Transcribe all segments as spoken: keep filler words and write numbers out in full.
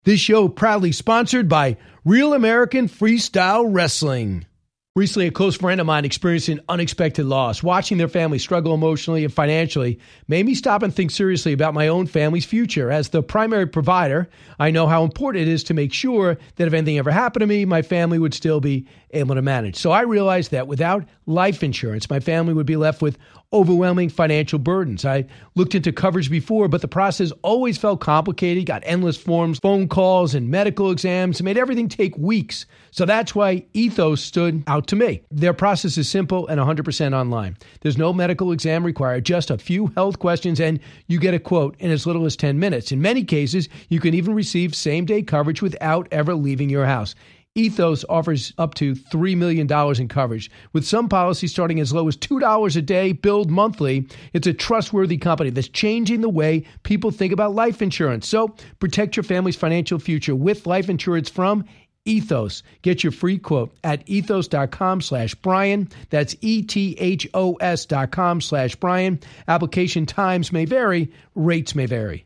This show proudly sponsored by Real American Freestyle Wrestling. Recently, a close friend of mine experienced an unexpected loss. Watching their family struggle emotionally and financially made me stop and think seriously about my own family's future. As the primary provider, I know how important it is to make sure that if anything ever happened to me, my family would still be able to manage. So I realized that without life insurance, my family would be left with overwhelming financial burdens. I looked into coverage before, but the process always felt complicated, got endless forms, phone calls, and medical exams. It made everything take weeks. So that's why Ethos stood out to me. Their process is simple and one hundred percent online. There's no medical exam required, just a few health questions, and you get a quote in as little as ten minutes. In many cases, you can even receive same-day coverage without ever leaving your house. Ethos offers up to three million dollars in coverage, with some policies starting as low as two dollars a day, billed monthly. It's a trustworthy company that's changing the way people think about life insurance. So protect your family's financial future with life insurance from Ethos. Get your free quote at ethos.com slash Brian. That's E-T-H-O-S dot com slash Brian. Application times may vary. Rates may vary.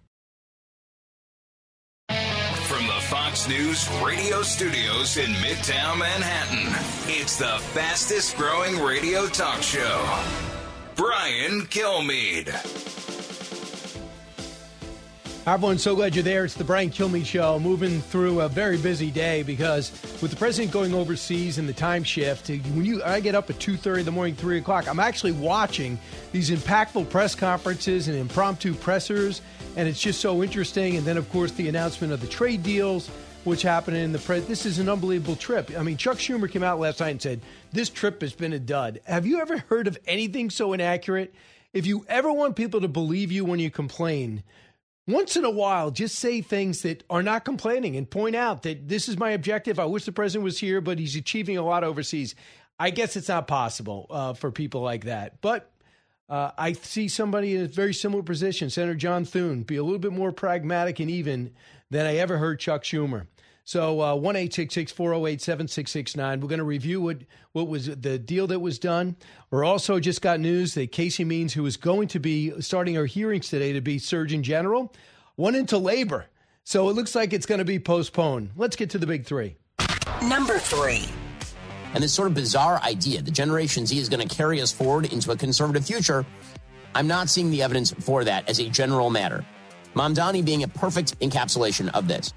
Fox News radio studios in Midtown Manhattan. It's the fastest growing radio talk show. Brian Kilmeade. Hi, everyone. So glad you're there. It's the Brian Kilmeade Show, moving through a very busy day because with the president going overseas and the time shift, when you I get up at two thirty in the morning, three o'clock, I'm actually watching these impactful press conferences and impromptu pressers, and it's just so interesting. And then, of course, the announcement of the trade deals, which happened in the press. This is an unbelievable trip. I mean, Chuck Schumer came out last night and said, this trip has been a dud. Have you ever heard of anything so inaccurate? If you ever want people to believe you when you complain, once in a while, just say things that are not complaining and point out that this is my objective. I wish the president was here, but he's achieving a lot overseas. I guess it's not possible uh, for people like that. But uh, I see somebody in a very similar position, Senator John Thune, be a little bit more pragmatic and even than I ever heard Chuck Schumer. So uh, one eight six six, four oh eight, seven six six nine. We're going to review what, what was the deal that was done. We're also just got news that Casey Means, who is going to be starting her hearings today to be Surgeon General, went into labor. So it looks like it's going to be postponed. Let's get to the big three. Number three. And this sort of bizarre idea that Generation Z is going to carry us forward into a conservative future, I'm not seeing the evidence for that as a general matter. Mamdani being a perfect encapsulation of this.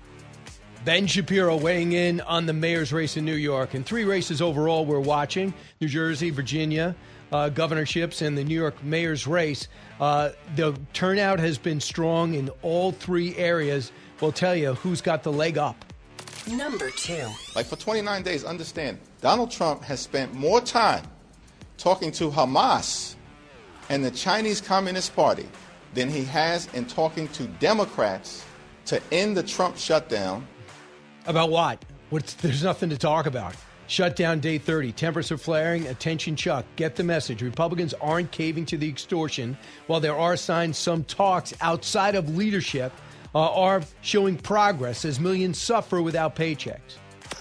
Ben Shapiro weighing in on the mayor's race in New York. And three races overall we're watching: New Jersey, Virginia, uh, governorships, and the New York mayor's race. Uh, the turnout has been strong in all three areas. We'll tell you who's got the leg up. Number two. Like for twenty-nine days, understand, Donald Trump has spent more time talking to Hamas and the Chinese Communist Party than he has in talking to Democrats to end the Trump shutdown. About what? What's, there's nothing to talk about. Shutdown day thirty. Tempers are flaring. Attention, Chuck. Get the message. Republicans aren't caving to the extortion. While there are signs some talks outside of leadership uh, are showing progress as millions suffer without paychecks.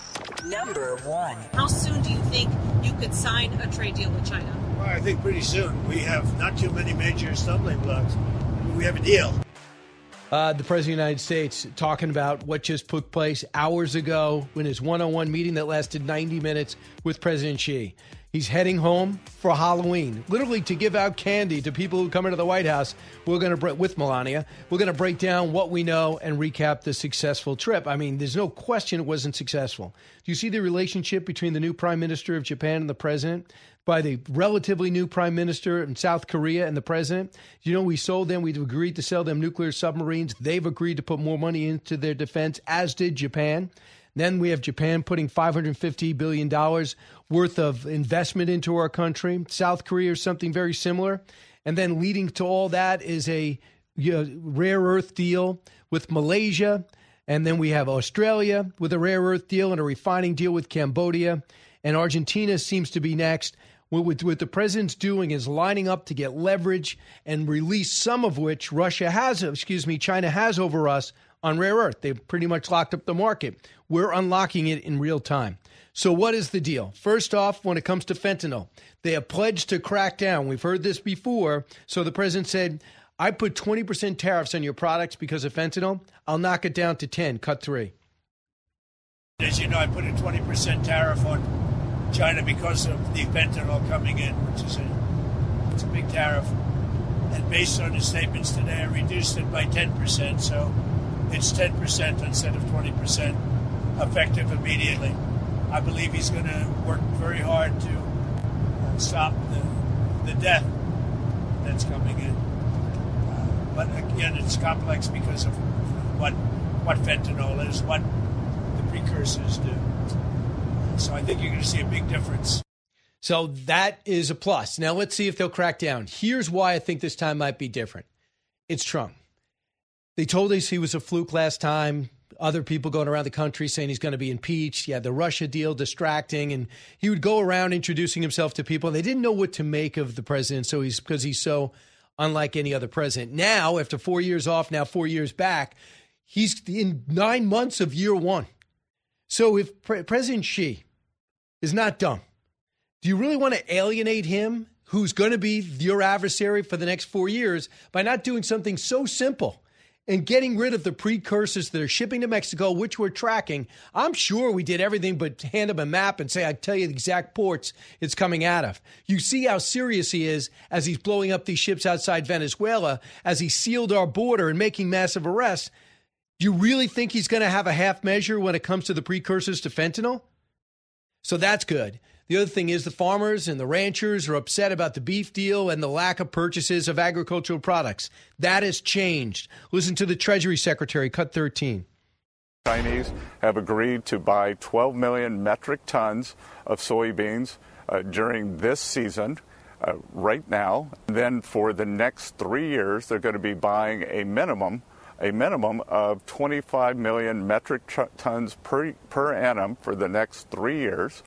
Number one. How soon do you think you could sign a trade deal with China? Well, I think pretty soon. We have not too many major stumbling blocks. We have a deal. Uh, the President of the United States talking about what just took place hours ago in his one-on-one meeting that lasted ninety minutes with President Xi. He's heading home for Halloween, literally to give out candy to people who come into the White House. We're going to, with Melania, we're going to break down what we know and recap the successful trip. I mean, there's no question it wasn't successful. Do you see the relationship between the new Prime Minister of Japan and the President? By the relatively new Prime Minister in South Korea and the President? You know, we sold them, we've agreed to sell them nuclear submarines. They've agreed to put more money into their defense, as did Japan. Then we have Japan putting five hundred fifty billion dollars worth of investment into our country. South Korea is something very similar. And then leading to all that is a you know, rare earth deal with Malaysia. And then we have Australia with a rare earth deal and a refining deal with Cambodia. And Argentina seems to be next. What, what the president's doing is lining up to get leverage and release some of which Russia has, excuse me, China has over us on rare earth. They've pretty much locked up the market. We're unlocking it in real time. So what is the deal? First off, when it comes to fentanyl, they have pledged to crack down. We've heard this before. So the president said, I put twenty percent tariffs on your products because of fentanyl. I'll knock it down to ten, cut three. As you know, I put a twenty percent tariff on China because of the fentanyl coming in, which is a, it's a big tariff. And based on his statements today, I reduced it by ten percent, so it's ten percent instead of twenty percent, effective immediately. I believe he's going to work very hard to uh, stop the, the death that's coming in. Uh, but again, it's complex because of what what fentanyl is, what the precursors do. So I think you're going to see a big difference. So that is a plus. Now let's see if they'll crack down. Here's why I think this time might be different. It's Trump. They told us he was a fluke last time. Other people going around the country saying he's going to be impeached. Yeah, the Russia deal distracting. And he would go around introducing himself to people. They didn't know what to make of the president so he's because he's so unlike any other president. Now, after four years off, now four years back, he's in nine months of year one. So if Pre- President Xi is not dumb, do you really want to alienate him, who's going to be your adversary for the next four years, by not doing something so simple and getting rid of the precursors that are shipping to Mexico, which we're tracking? I'm sure we did everything but hand him a map and say, I tell you the exact ports it's coming out of. You see how serious he is as he's blowing up these ships outside Venezuela, as he sealed our border and making massive arrests. Do you really think he's going to have a half measure when it comes to the precursors to fentanyl? So that's good. The other thing is the farmers and the ranchers are upset about the beef deal and the lack of purchases of agricultural products. That has changed. Listen to the Treasury Secretary, cut thirteen. Chinese have agreed to buy twelve million metric tons of soybeans uh, during this season, uh, right now. Then for the next three years, they're going to be buying a minimum a minimum of twenty-five million metric t- tons per, per annum for the next three years.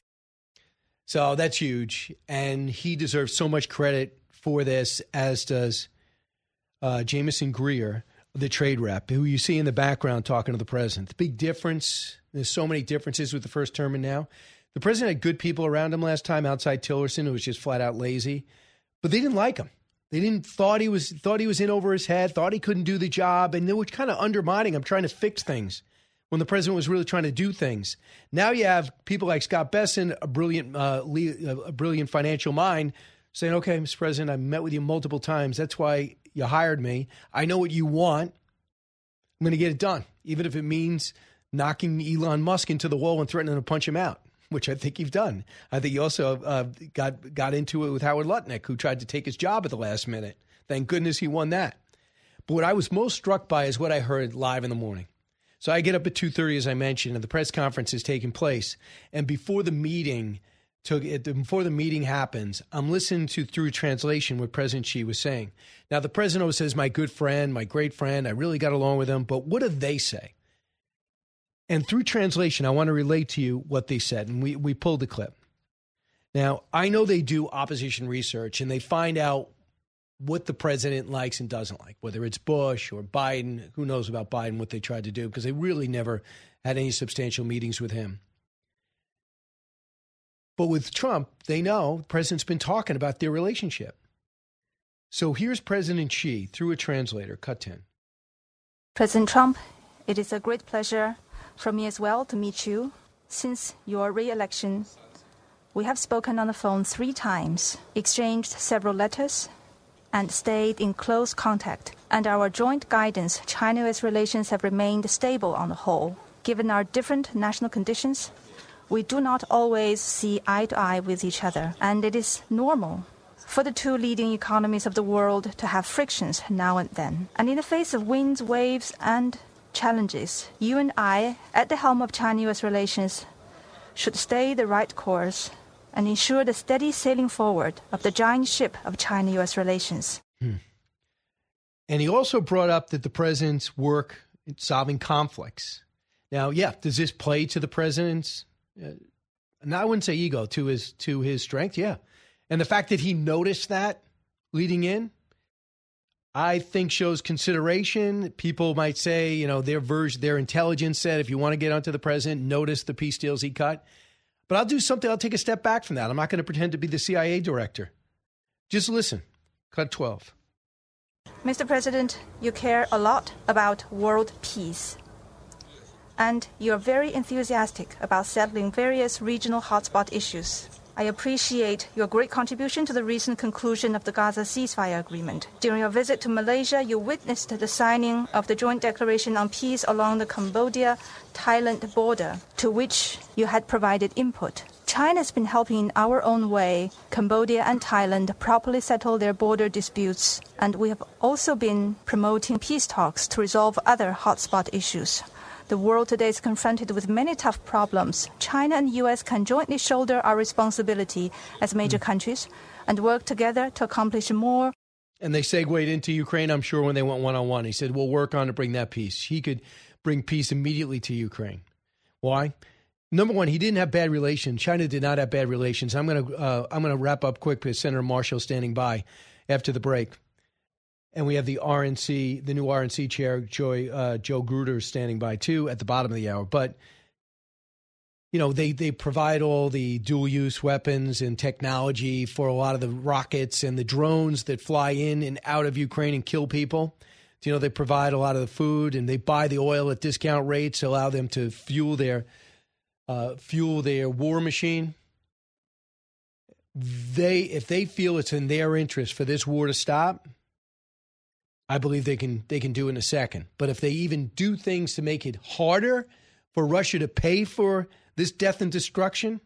So that's huge, and he deserves so much credit for this, as does uh, Jameson Greer, the trade rep, who you see in the background talking to the president. The big difference, there's so many differences with the first term and now. The president had good people around him last time, outside Tillerson, who was just flat out lazy, but they didn't like him. They didn't thought he was thought he was in over his head, thought he couldn't do the job, and they were kind of undermining him, trying to fix things when the president was really trying to do things. Now you have people like Scott Bessent, a brilliant, uh, a brilliant financial mind, saying, okay, Mister President, I met with you multiple times. That's why you hired me. I know what you want. I'm going to get it done, even if it means knocking Elon Musk into the wall and threatening to punch him out, which I think you've done. I think you also uh, got, got into it with Howard Lutnick, who tried to take his job at the last minute. Thank goodness he won that. But what I was most struck by is what I heard live in the morning. So I get up at two thirty, as I mentioned, and the press conference is taking place. And before the meeting took before the meeting happens, I'm listening to through translation what President Xi was saying. Now, the president always says, my good friend, my great friend, I really got along with him. But what do they say? And through translation, I want to relate to you what they said. And we, we pulled the clip. Now, I know they do opposition research, and they find out what the president likes and doesn't like, whether it's Bush or Biden. Who knows about Biden, what they tried to do, because they really never had any substantial meetings with him. But with Trump, they know the president's been talking about their relationship. So here's President Xi through a translator, cut ten. President Trump, it is a great pleasure for me as well to meet you. Since your re-election, we have spoken on the phone three times, exchanged several letters, and stayed in close contact. And our joint guidance, China-U S relations have remained stable on the whole. Given our different national conditions, we do not always see eye to eye with each other, and it is normal for the two leading economies of the world to have frictions now and then. And in the face of winds, waves, and challenges, you and I, at the helm of China-U S relations, should stay the right course and ensure the steady sailing forward of the giant ship of China-U S relations. Hmm. And he also brought up that the president's work in solving conflicts. Now, yeah, does this play to the president's, uh, and I wouldn't say ego, to his to his strength? Yeah. And the fact that he noticed that leading in, I think shows consideration. People might say, you know, their version, their intelligence said, if you want to get onto the president, notice the peace deals he cut. But I'll do something. I'll take a step back from that. I'm not going to pretend to be the C I A director. Just listen. Cut twelve. Mister President, you care a lot about world peace. And you're very enthusiastic about settling various regional hotspot issues. I appreciate your great contribution to the recent conclusion of the Gaza ceasefire agreement. During your visit to Malaysia, you witnessed the signing of the Joint Declaration on Peace along the Cambodia-Thailand border, to which you had provided input. China has been helping in our own way Cambodia and Thailand properly settle their border disputes, and we have also been promoting peace talks to resolve other hotspot issues. The world today is confronted with many tough problems. China and U S can jointly shoulder our responsibility as major mm. countries and work together to accomplish more. And they segued into Ukraine, I'm sure, when they went one-on-one. He said, we'll work on to bring that peace. He could bring peace immediately to Ukraine. Why? Number one, he didn't have bad relations. China did not have bad relations. I'm going to uh, I'm going to wrap up quick because Senator Marshall standing by after the break. And we have the R N C, the new R N C chair, Joy, uh, Joe Gruder, standing by, too, at the bottom of the hour. But, you know, they, they provide all the dual-use weapons and technology for a lot of the rockets and the drones that fly in and out of Ukraine and kill people. You know, they provide a lot of the food, and they buy the oil at discount rates to allow them to fuel their uh, fuel their war machine. They, if they feel it's in their interest for this war to stop, I believe they can they can do it in a second. But if they even do things to make it harder for Russia to pay for this death and destruction,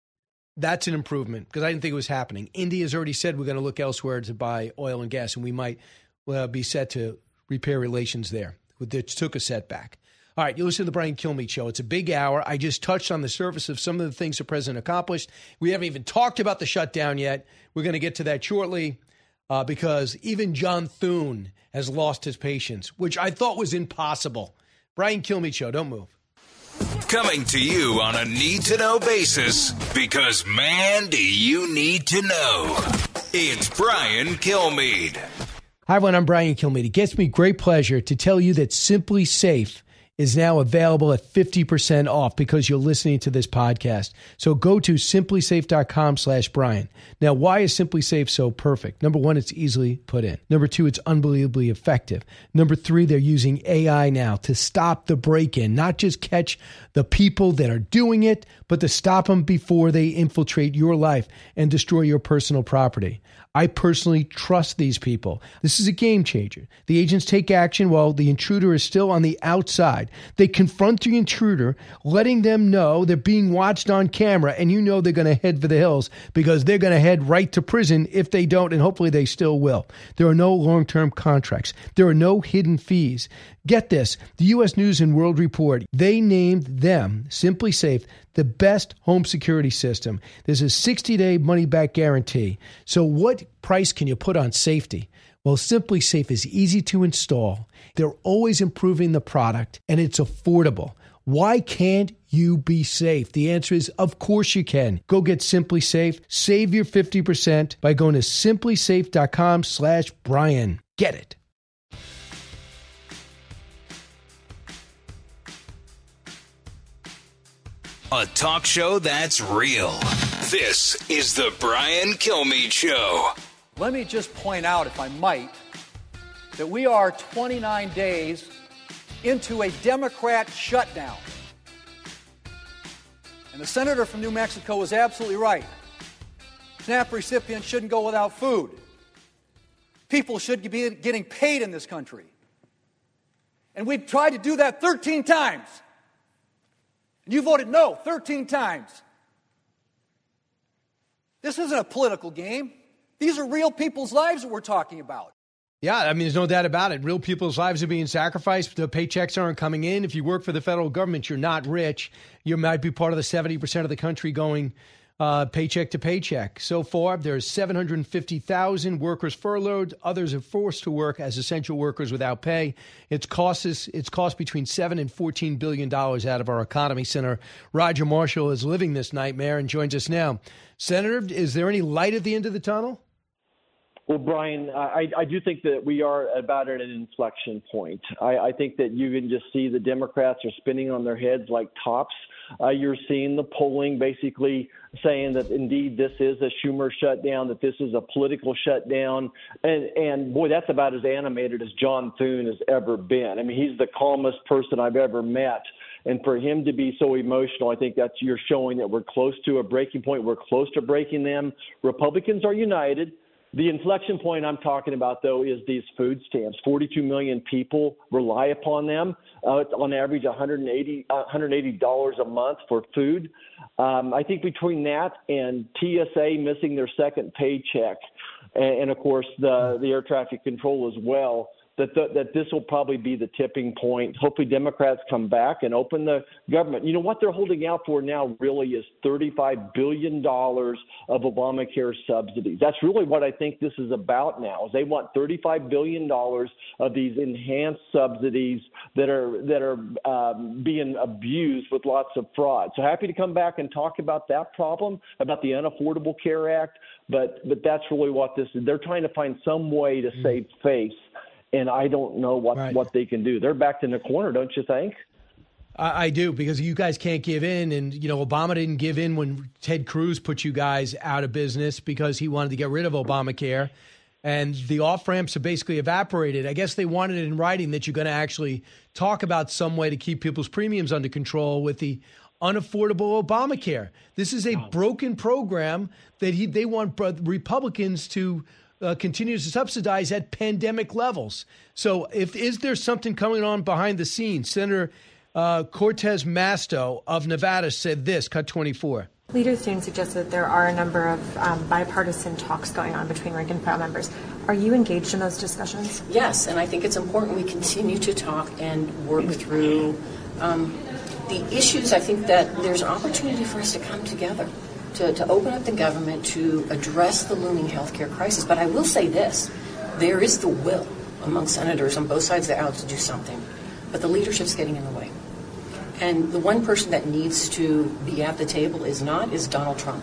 that's an improvement, because I didn't think it was happening. India has already said we're going to look elsewhere to buy oil and gas, and we might uh, be set to repair relations there. It took a setback. All right, you listen to the Brian Kilmeade Show. It's a big hour. I just touched on the surface of some of the things the president accomplished. We haven't even talked about the shutdown yet. We're going to get to that shortly. Uh, because even John Thune has lost his patience, which I thought was impossible. Brian Kilmeade Show, don't move. Coming to you on a need-to-know basis, because, man, do you need to know. It's Brian Kilmeade. Hi, everyone. I'm Brian Kilmeade. It gives me great pleasure to tell you that Simply Safe is now available at fifty percent off because you're listening to this podcast. So go to simplysafe.com slash Brian. Now, why is SimpliSafe so perfect? Number one, it's easily put in. Number two, it's unbelievably effective. Number three, they're using A I now to stop the break-in, not just catch the people that are doing it, but to stop them before they infiltrate your life and destroy your personal property. I personally trust these people. This is a game changer. The agents take action while the intruder is still on the outside. They confront the intruder, letting them know they're being watched on camera, and you know they're going to head for the hills because they're going to head right to prison if they don't, and hopefully they still will. There are no long-term contracts. There are no hidden fees. Get this, the U S News and World Report, they named them, SimpliSafe, the best home security system. There's a sixty-day money-back guarantee. So what price can you put on safety? Well, SimpliSafe is easy to install. They're always improving the product, and it's affordable. Why can't you be safe? The answer is, of course you can. Go get SimpliSafe. Save your fifty percent by going to simplysafe.com slash Brian. Get it. A talk show that's real. This is the Brian Kilmeade Show. Let me just point out, if I might, that we are twenty-nine days into a Democrat shutdown. And the senator from New Mexico was absolutely right. SNAP recipients shouldn't go without food. People should be getting paid in this country. And we've tried to do that thirteen times. And you voted no thirteen times. This isn't a political game. These are real people's lives that we're talking about. Yeah, I mean, there's no doubt about it. Real people's lives are being sacrificed. The paychecks aren't coming in. If you work for the federal government, you're not rich. You might be part of the seventy percent of the country going uh, paycheck to paycheck. So far, there's seven hundred fifty thousand workers furloughed. Others are forced to work as essential workers without pay. It's cost us, it's cost between seven and fourteen billion dollars out of our economy. Senator Roger Marshall is living this nightmare and joins us now. Senator, is there any light at the end of the tunnel? Well, Brian, I, I do think that we are about at an inflection point. I, I think that you can just see the Democrats are spinning on their heads like tops. Uh, you're seeing the polling basically saying that indeed this is a Schumer shutdown, that this is a political shutdown. And, and boy, that's about as animated as John Thune has ever been. I mean, he's the calmest person I've ever met. And for him to be so emotional, I think that's you're showing that we're close to a breaking point. We're close to breaking them. Republicans are united. The inflection point I'm talking about, though, is these food stamps. forty-two million people rely upon them. Uh, it's on average one hundred eighty dollars a month for food. Um, I think between that and T S A missing their second paycheck, and, and of course, the, the air traffic control as well, that the, that this will probably be the tipping point. Hopefully Democrats come back and open the government. You know, what they're holding out for now really is thirty-five billion dollars of Obamacare subsidies. That's really what I think this is about now, is they want thirty-five billion dollars of these enhanced subsidies that are that are um, being abused with lots of fraud. So happy to come back and talk about that problem, about the Unaffordable Care Act, but, but that's really what this is. They're trying to find some way to save face. And I don't know what, right. what they can do. They're backed in the corner, don't you think? I, I do, because you guys can't give in. And, you know, Obama didn't give in when Ted Cruz put you guys out of business because he wanted to get rid of Obamacare. And the off-ramps have basically evaporated. I guess they wanted it in writing that you're going to actually talk about some way to keep people's premiums under control with the unaffordable Obamacare. This is a broken program that he they want Republicans to Uh, continues to subsidize at pandemic levels. So if is there something coming on behind the scenes? Senator uh, Cortez Masto of Nevada said this, cut twenty-four. Leader Thune suggested that there are a number of um, bipartisan talks going on between rank and file members. Are you engaged in those discussions? Yes, and I think it's important we continue to talk and work through um, the issues. I think that there's an opportunity for us to come together. To, to open up the government to address the looming healthcare crisis. But I will say this, there is the will among senators on both sides of the aisle to do something, but the leadership's getting in the way. And the one person that needs to be at the table is not, is Donald Trump.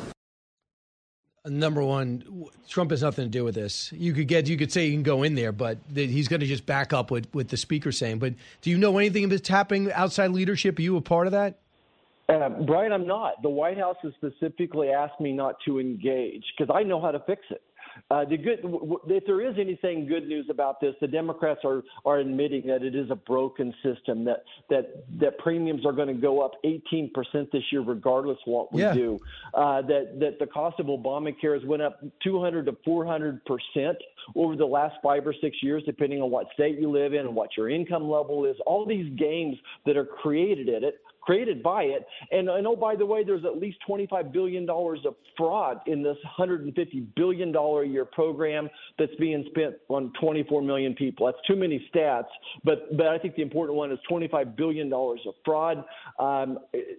Number one, Trump has nothing to do with this. You could get, you could say he can go in there, but he's going to just back up with, with the speaker saying. But do you know anything that's happening outside leadership? Are you a part of that? Uh, Brian, I'm not. The White House has specifically asked me not to engage because I know how to fix it. Uh, the good, w- if there is anything good news about this, the Democrats are, are admitting that it is a broken system, that that, that premiums are going to go up eighteen percent this year regardless of what we yeah. do, uh, that, that the cost of Obamacare has went up two hundred to four hundred percent over the last five or six years, depending on what state you live in and what your income level is. All these games that are created in it, created by it. And, and oh, by the way, there's at least twenty-five billion dollars of fraud in this one hundred fifty billion dollars a year program that's being spent on twenty-four million people. That's too many stats, but but I think the important one is twenty-five billion dollars of fraud. Um,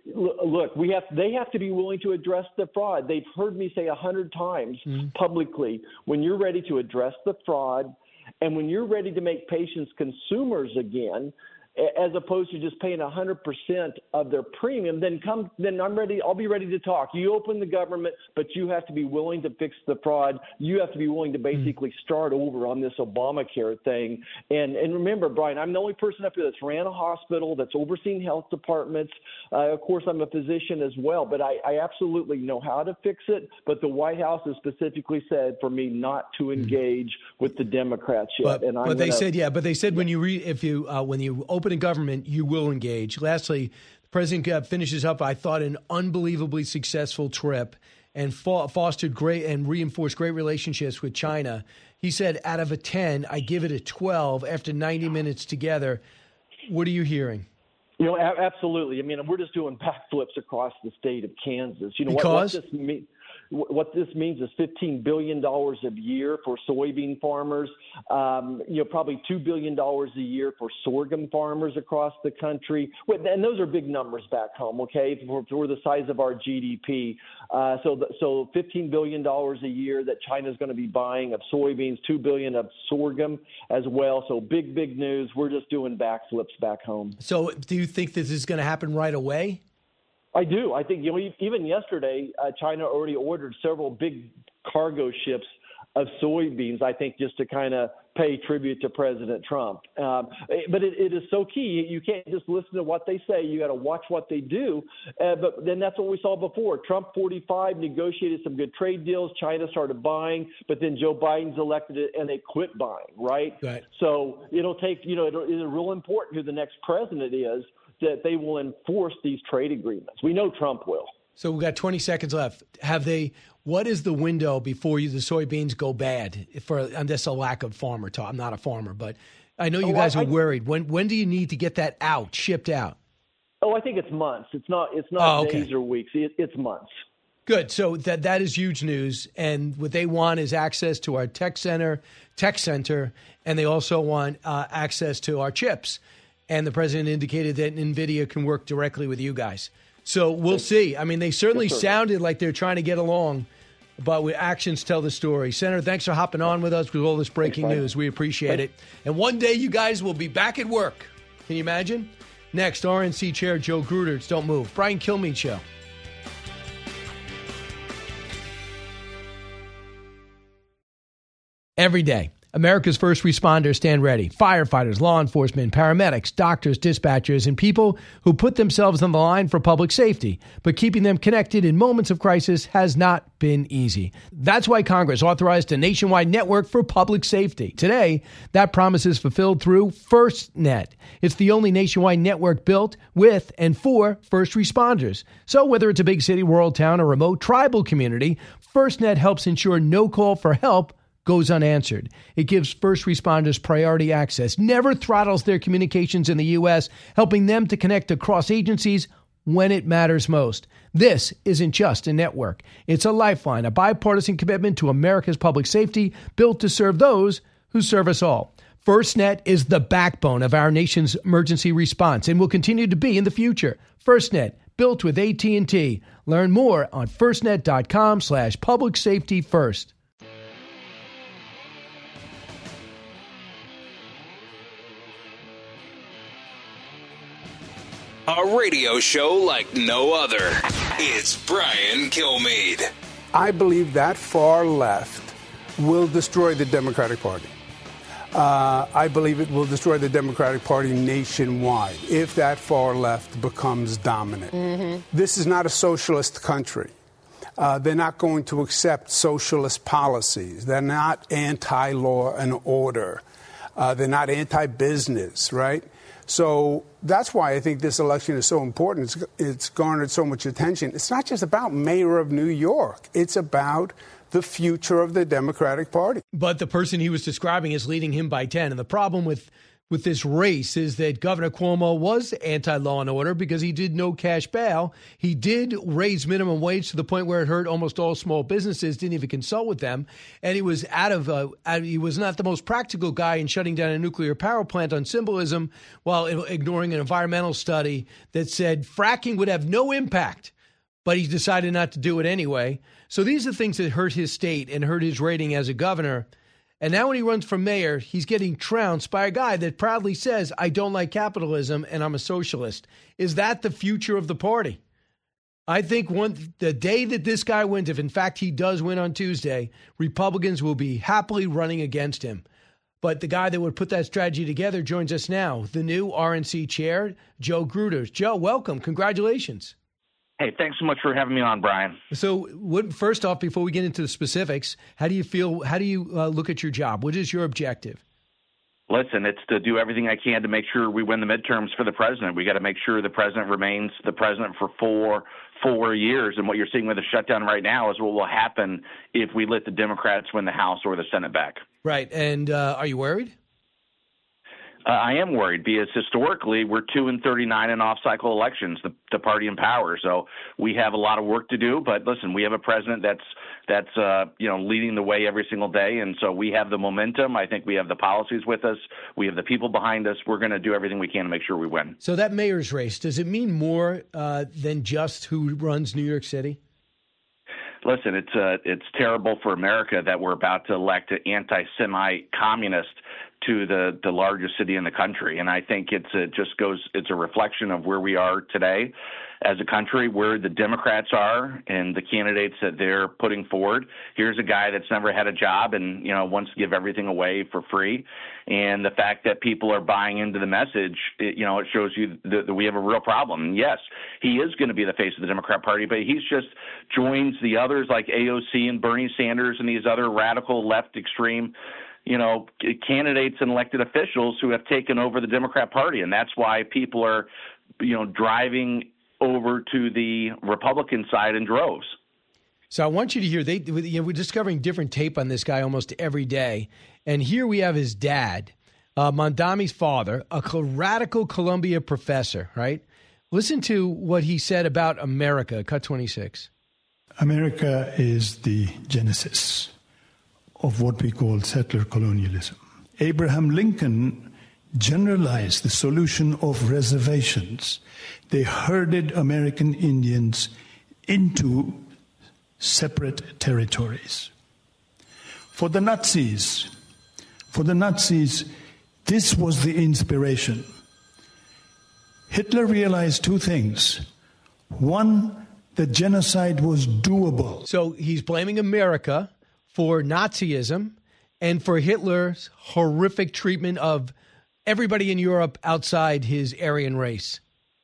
look, we have they have to be willing to address the fraud. They've heard me say a hundred times mm-hmm. publicly, when you're ready to address the fraud and when you're ready to make patients consumers again, as opposed to just paying one hundred percent of their premium, then come. Then I'm ready. I'll be ready to talk. You open the government, but you have to be willing to fix the fraud. You have to be willing to basically start over on this Obamacare thing. And and remember, Brian, I'm the only person up here that's ran a hospital, that's overseen health departments. Uh, of course, I'm a physician as well, but I, I absolutely know how to fix it. But the White House has specifically said for me not to engage with the Democrats yet. But, and I'm but they gonna, said, yeah, but they said when you read, if you uh, when you open in government, you will engage. Lastly, the president uh, finishes up, I thought, an unbelievably successful trip and fo- fostered great and reinforced great relationships with China. He said, out of a ten, I give it a twelve after ninety minutes together. What are you hearing? You know, a- absolutely. I mean, we're just doing backflips across the state of Kansas. You know, because? what, what this means. What this means is fifteen billion dollars a year for soybean farmers, um, you know, probably two billion dollars a year for sorghum farmers across the country. And those are big numbers back home, okay, for, for the size of our G D P. Uh, so the, so fifteen billion dollars a year that China's going to be buying of soybeans, two billion dollars of sorghum as well. So big, big news. We're just doing backflips back home. So do you think this is going to happen right away? I do. I think, you know, even yesterday, uh, China already ordered several big cargo ships of soybeans, I think, just to kind of pay tribute to President Trump. Um, but it, it is so key. You can't just listen to what they say. You got to watch what they do. Uh, but then that's what we saw before. Trump forty-five negotiated some good trade deals. China started buying, but then Joe Biden's elected it and they quit buying, right? Right. So it'll take, you know, it is real important who the next president is, that they will enforce these trade agreements. We know Trump will. So we've got twenty seconds left. Have they? What is the window before you, the soybeans go bad? For and that's a lack of farmer talk. I'm not a farmer, but I know you oh, guys I, are worried. When when do you need to get that out, shipped out? Oh, I think it's months. It's not. It's not oh, okay. days or weeks. It, it's months. Good. So that that is huge news. And what they want is access to our tech center, tech center, and they also want uh, access to our chips. And the president indicated that NVIDIA can work directly with you guys. So we'll see. I mean, they certainly yes, sounded like they're trying to get along, but with actions tell the story. Senator, thanks for hopping on with us with all this breaking thanks, news. We appreciate thanks. it. And one day you guys will be back at work. Can you imagine? Next, R N C Chair Joe Gruters. Don't move. Brian Kilmeade Show. Every day, America's first responders stand ready. Firefighters, law enforcement, paramedics, doctors, dispatchers, and people who put themselves on the line for public safety. But keeping them connected in moments of crisis has not been easy. That's why Congress authorized a nationwide network for public safety. Today, that promise is fulfilled through FirstNet. It's the only nationwide network built with and for first responders. So whether it's a big city, rural town, or remote tribal community, FirstNet helps ensure no call for help goes unanswered. It gives first responders priority access, never throttles their communications in the U S, helping them to connect across agencies when it matters most. This isn't just a network. It's a lifeline, a bipartisan commitment to America's public safety, built to serve those who serve us all. FirstNet is the backbone of our nation's emergency response and will continue to be in the future. FirstNet, built with A T and T. Learn more on firstnet.com slash public safety first. A radio show like no other. It's Brian Kilmeade. I believe that far left will destroy the Democratic Party. Uh, I believe it will destroy the Democratic Party nationwide if that far left becomes dominant. Mm-hmm. This is not a socialist country. Uh, they're not going to accept socialist policies. They're not anti-law and order. Uh, they're not anti-business, right? So that's why I think this election is so important. It's, it's garnered so much attention. It's not just about mayor of New York. It's about the future of the Democratic Party. But the person he was describing is leading him by ten. And the problem with, with this race is that Governor Cuomo was anti-law and order because he did no cash bail. He did raise minimum wage to the point where it hurt almost all small businesses, didn't even consult with them. And he was out of, uh, out, he was not the most practical guy in shutting down a nuclear power plant on symbolism while ignoring an environmental study that said fracking would have no impact. But he decided not to do it anyway. So these are things that hurt his state and hurt his rating as a governor. And now when he runs for mayor, he's getting trounced by a guy that proudly says, I don't like capitalism and I'm a socialist. Is that the future of the party? I think one the day that this guy wins, if in fact he does win on Tuesday, Republicans will be happily running against him. But the guy that would put that strategy together joins us now, the new R N C chair, Joe Gruters. Joe, welcome. Congratulations. Hey, thanks so much for having me on, Brian. So what, first off, before we get into the specifics, how do you feel, how do you uh, look at your job? What is your objective? Listen, it's to do everything I can to make sure we win the midterms for the president. We got to make sure the president remains the president for four four years. And what you're seeing with the shutdown right now is what will happen if we let the Democrats win the House or the Senate back. Right. And uh, are you worried? Uh, I am worried because historically we're two and thirty-nine in off-cycle elections, the, the party in power. So we have a lot of work to do. But listen, we have a president that's that's uh, you know leading the way every single day, and so we have the momentum. I think we have the policies with us. We have the people behind us. We're going to do everything we can to make sure we win. So that mayor's race, does it mean more uh, than just who runs New York City? Listen, it's uh, it's terrible for America that we're about to elect an anti-Semite communist to the, the largest city in the country. And I think it's it just goes it's a reflection of where we are today. as a country where the Democrats are and the candidates that they're putting forward. Here's a guy that's never had a job and, you know, wants to give everything away for free. And the fact that people are buying into the message, it, you know, it shows you that, that we have a real problem. And yes, he is going to be the face of the Democrat Party, but he's just joins the others like A O C and Bernie Sanders and these other radical left extreme, you know, candidates and elected officials who have taken over the Democrat Party. And that's why people are, you know, driving over to the Republican side in droves. So I want you to hear, they, you know, we're discovering different tape on this guy almost every day. And here we have his dad, uh, Mamdani's father, a radical Columbia professor, right? Listen to what he said about America, cut twenty-six. America is the genesis of what we call settler colonialism. Abraham Lincoln generalized the solution of reservations. They herded American Indians into separate territories. For the Nazis, for the Nazis, this was the inspiration. Hitler realized two things. One, that genocide was doable. So he's blaming America for Nazism and for Hitler's horrific treatment of everybody in Europe outside his Aryan race.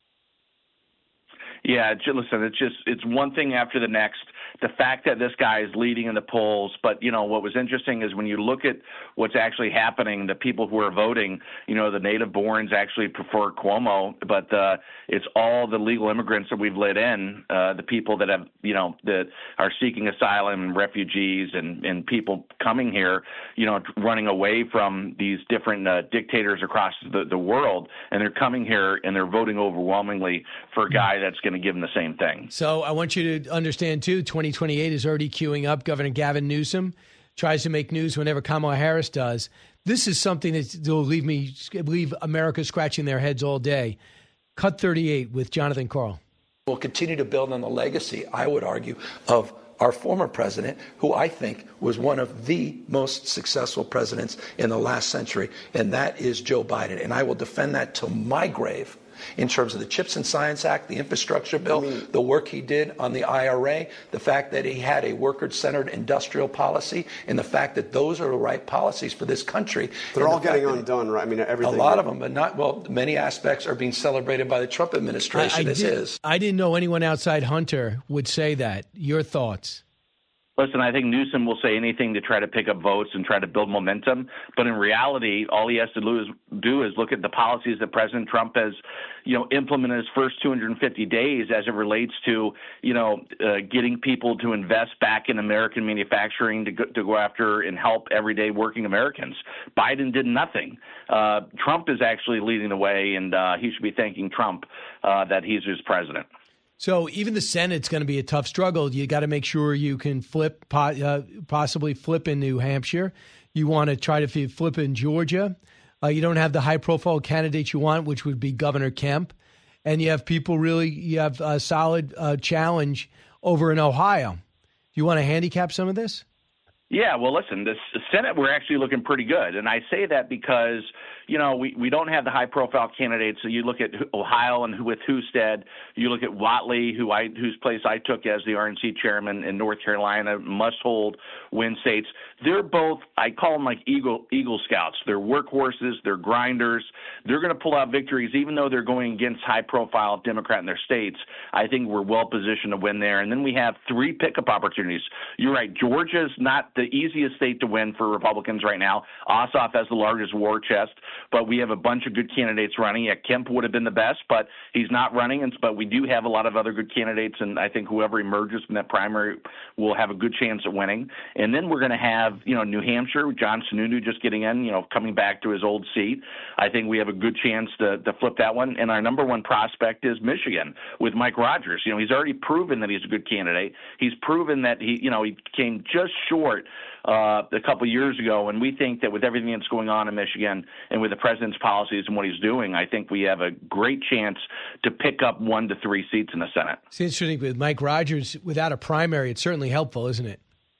Yeah, listen, it's just it's one thing after the next. The fact that this guy is leading in the polls, but, you know, what was interesting is when you look at what's actually happening, the people who are voting, you know, the native-borns actually prefer Cuomo, but uh, it's all the legal immigrants that we've let in, uh, the people that have, you know, that are seeking asylum and refugees and, and people coming here, you know, running away from these different uh, dictators across the, the world, and they're coming here and they're voting overwhelmingly for a guy that's going to give them the same thing. So I want you to understand, too, twenty twenty-eight is already queuing up. Governor Gavin Newsom tries to make news whenever Kamala Harris does. This is something that will leave me, leave America scratching their heads all day. Cut thirty-eight with Jonathan Karl. We'll continue to build on the legacy, I would argue, of our former president, who I think was one of the most successful presidents in the last century, and that is Joe Biden. And I will defend that to my grave. In terms of the CHIPS and Science Act, the infrastructure bill, I mean, the work he did on the I R A, the fact that he had a worker-centered industrial policy, and the fact that those are the right policies for this country. They're all the getting undone, right? I mean, everything. A lot of them, but not, well, many aspects are being celebrated by the Trump administration I, I as did, is. I didn't know anyone outside Hunter would say that. Your thoughts? Listen, I think Newsom will say anything to try to pick up votes and try to build momentum. But in reality, all he has to do is, do is look at the policies that President Trump has, you know, implemented his first two hundred fifty days as it relates to, you know, uh, getting people to invest back in American manufacturing to go, to go after and help everyday working Americans. Biden did nothing. Uh, Trump is actually leading the way, and uh, he should be thanking Trump uh, that he's his president. So even the Senate's going to be a tough struggle. You got to make sure you can flip, uh, possibly flip in New Hampshire. You want to try to flip in Georgia. Uh, you don't have the high-profile candidates you want, which would be Governor Kemp. And you have people really, you have a solid uh, challenge over in Ohio. Do you want to handicap some of this? Yeah, well, listen, this, the Senate, we're actually looking pretty good. And I say that because, you know, we, we don't have the high-profile candidates. So you look at Ohio and with Husted, you look at Whatley, who I whose place I took as the R N C chairman in North Carolina, must-hold win states. They're both, I call them like Eagle Eagle Scouts. They're workhorses. They're grinders. They're going to pull out victories, even though they're going against high-profile Democrat in their states. I think we're well-positioned to win there. And then we have three pickup opportunities. You're right. Georgia's not the easiest state to win for Republicans right now. Ossoff has the largest war chest, but we have a bunch of good candidates running. Yeah, Kemp would have been the best, but he's not running. And but we do have a lot of other good candidates, and I think whoever emerges from that primary will have a good chance at winning. And then we're going to have, you know, New Hampshire, John Sununu just getting in, you know, coming back to his old seat. I think we have a good chance to, to flip that one. And our number one prospect is Michigan with Mike Rogers. You know, he's already proven that he's a good candidate. He's proven that he, you know, he came just short uh, a couple of years ago. And we think that with everything that's going on in Michigan and with the president's policies and what he's doing, I think we have a great chance to pick up one to three seats in the Senate. It's interesting with Mike Rogers, without a primary, it's certainly helpful, isn't it?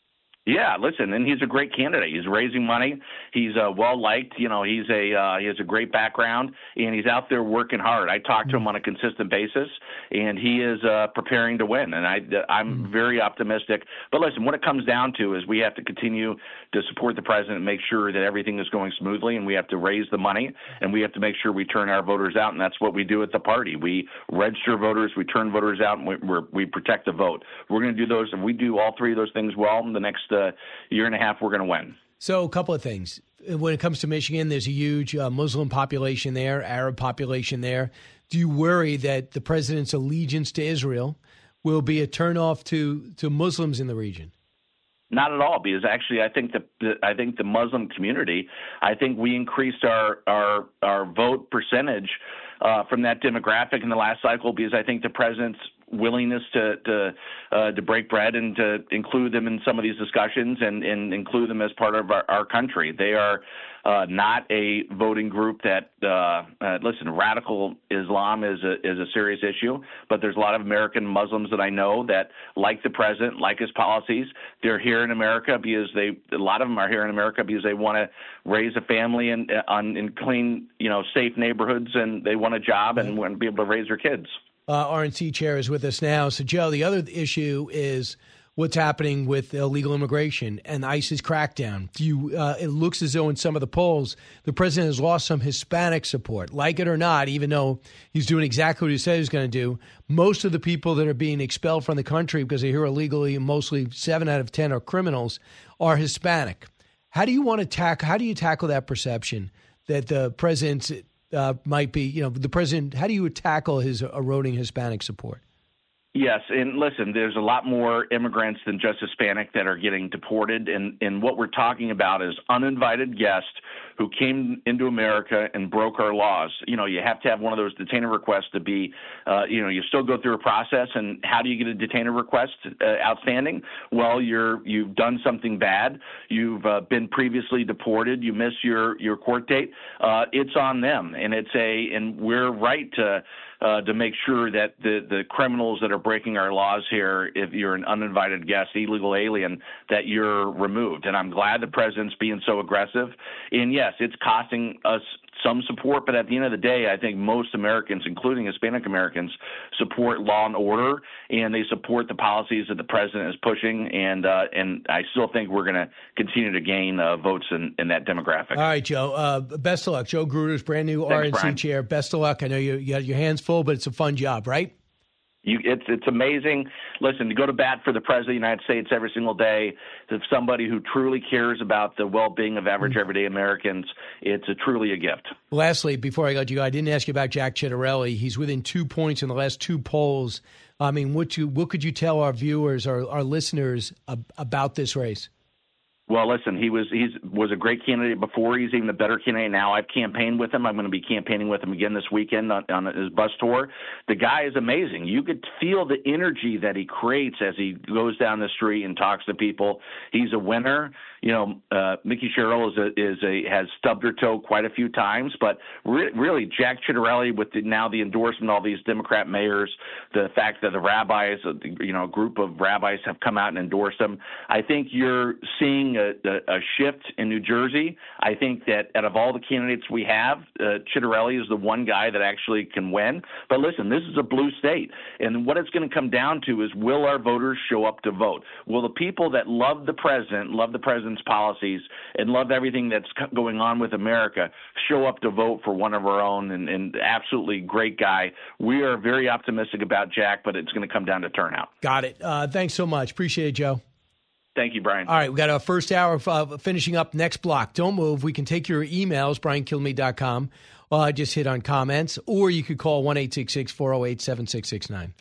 Yeah, listen, and he's a great candidate. He's raising money. He's uh, well liked. You know, he's a uh, he has a great background, and he's out there working hard. I talk to him on a consistent basis, and he is uh, preparing to win. And I I'm very optimistic. But listen, what it comes down to is we have to continue to support the president and make sure that everything is going smoothly, and we have to raise the money, and we have to make sure we turn our voters out, and that's what we do at the party. We register voters, we turn voters out, and we we're, we protect the vote. We're going to do those. If we do all three of those things well in the next uh, year and a half, we're going to win. So a couple of things. When it comes to Michigan, there's a huge uh, Muslim population there, Arab population there. Do you worry that the president's allegiance to Israel will be a turnoff to, to Muslims in the region? Not at all, because actually, I think the, the I think the Muslim community, I think we increased our our our vote percentage uh, from that demographic in the last cycle, because I think the president's willingness to to uh, to break bread and to include them in some of these discussions and, and include them as part of our, our country. They are uh, not a voting group that uh, uh, listen. Radical Islam is a is a serious issue, but there's a lot of American Muslims that I know that like the president, like his policies. They're here in America because they a lot of them are here in America because they want to raise a family in on in clean, you know, safe neighborhoods, and they want a job and want to be able to raise their kids. Uh, R N C chair is with us now. So, Joe, the other issue is what's happening with illegal immigration and ICE's crackdown. Do you? Uh, it looks as though in some of the polls, the president has lost some Hispanic support. Like it or not, even though he's doing exactly what he said he was going to do, most of the people that are being expelled from the country because they're here illegally, and mostly seven out of ten are criminals, are Hispanic. How do you want to tackle? How do you tackle that perception that the president's Uh, might be, you know, the president, how do you tackle his eroding Hispanic support? Yes, and listen, there's a lot more immigrants than just Hispanic that are getting deported, and, and what we're talking about is uninvited guests who came into America and broke our laws. You know, you have to have one of those detainer requests to be, uh, you know, you still go through a process, and how do you get a detainer request uh, outstanding? Well, you're, you've done something bad. You've uh, been previously deported. You missed your, your court date. Uh, it's on them, and it's a, and we're right to, Uh, to make sure that the, the criminals that are breaking our laws here, if you're an uninvited guest, illegal alien, that you're removed. And I'm glad the president's being so aggressive. And yes, it's costing us some support, but at the end of the day, I think most Americans, including Hispanic Americans, support law and order, and they support the policies that the president is pushing. And uh, and I still think we're going to continue to gain uh, votes in, in that demographic. All right, Joe. Uh, best of luck. Joe Gruder's brand new Thanks, R N C Brian. chair. Best of luck. I know you, you got your hands full, but it's a fun job, right? You, it's it's amazing. Listen, to go to bat for the president of the United States every single day, to somebody who truly cares about the well-being of average everyday Americans, it's a truly a gift. Lastly, before I go to you, I didn't ask you about Jack Ciattarelli. He's within two points in the last two polls. I mean, what you what could you tell our viewers, our, our listeners, ab- about this race? Well, listen, he was he's was a great candidate before. He's even a better candidate now. I've campaigned with him. I'm going to be campaigning with him again this weekend on, on his bus tour. The guy is amazing. You could feel the energy that he creates as he goes down the street and talks to people. He's a winner. You know, uh, Mickey Sherrill is a, is a has stubbed her toe quite a few times, but re- really, Jack Ciattarelli, with the, now the endorsement of all these Democrat mayors, the fact that the rabbis, you know, a group of rabbis have come out and endorsed him, I think you're seeing a, a, a shift in New Jersey. I think that out of all the candidates we have, uh, Ciattarelli is the one guy that actually can win. But listen, this is a blue state, and what it's going to come down to is, will our voters show up to vote? Will the people that love the president, love the president's policies, and love everything that's going on with America show up to vote for one of our own? And, and absolutely great guy. We are very optimistic about Jack, but it's going to come down to turnout. Got it. Uh, thanks so much. Appreciate it, Joe. Thank you, Brian. All right, we got our first hour uh, finishing up next block. Don't move. We can take your emails, brian kilmeade dot com. Uh, just hit on comments, or you could call one eight six six, four oh eight, seven six six nine.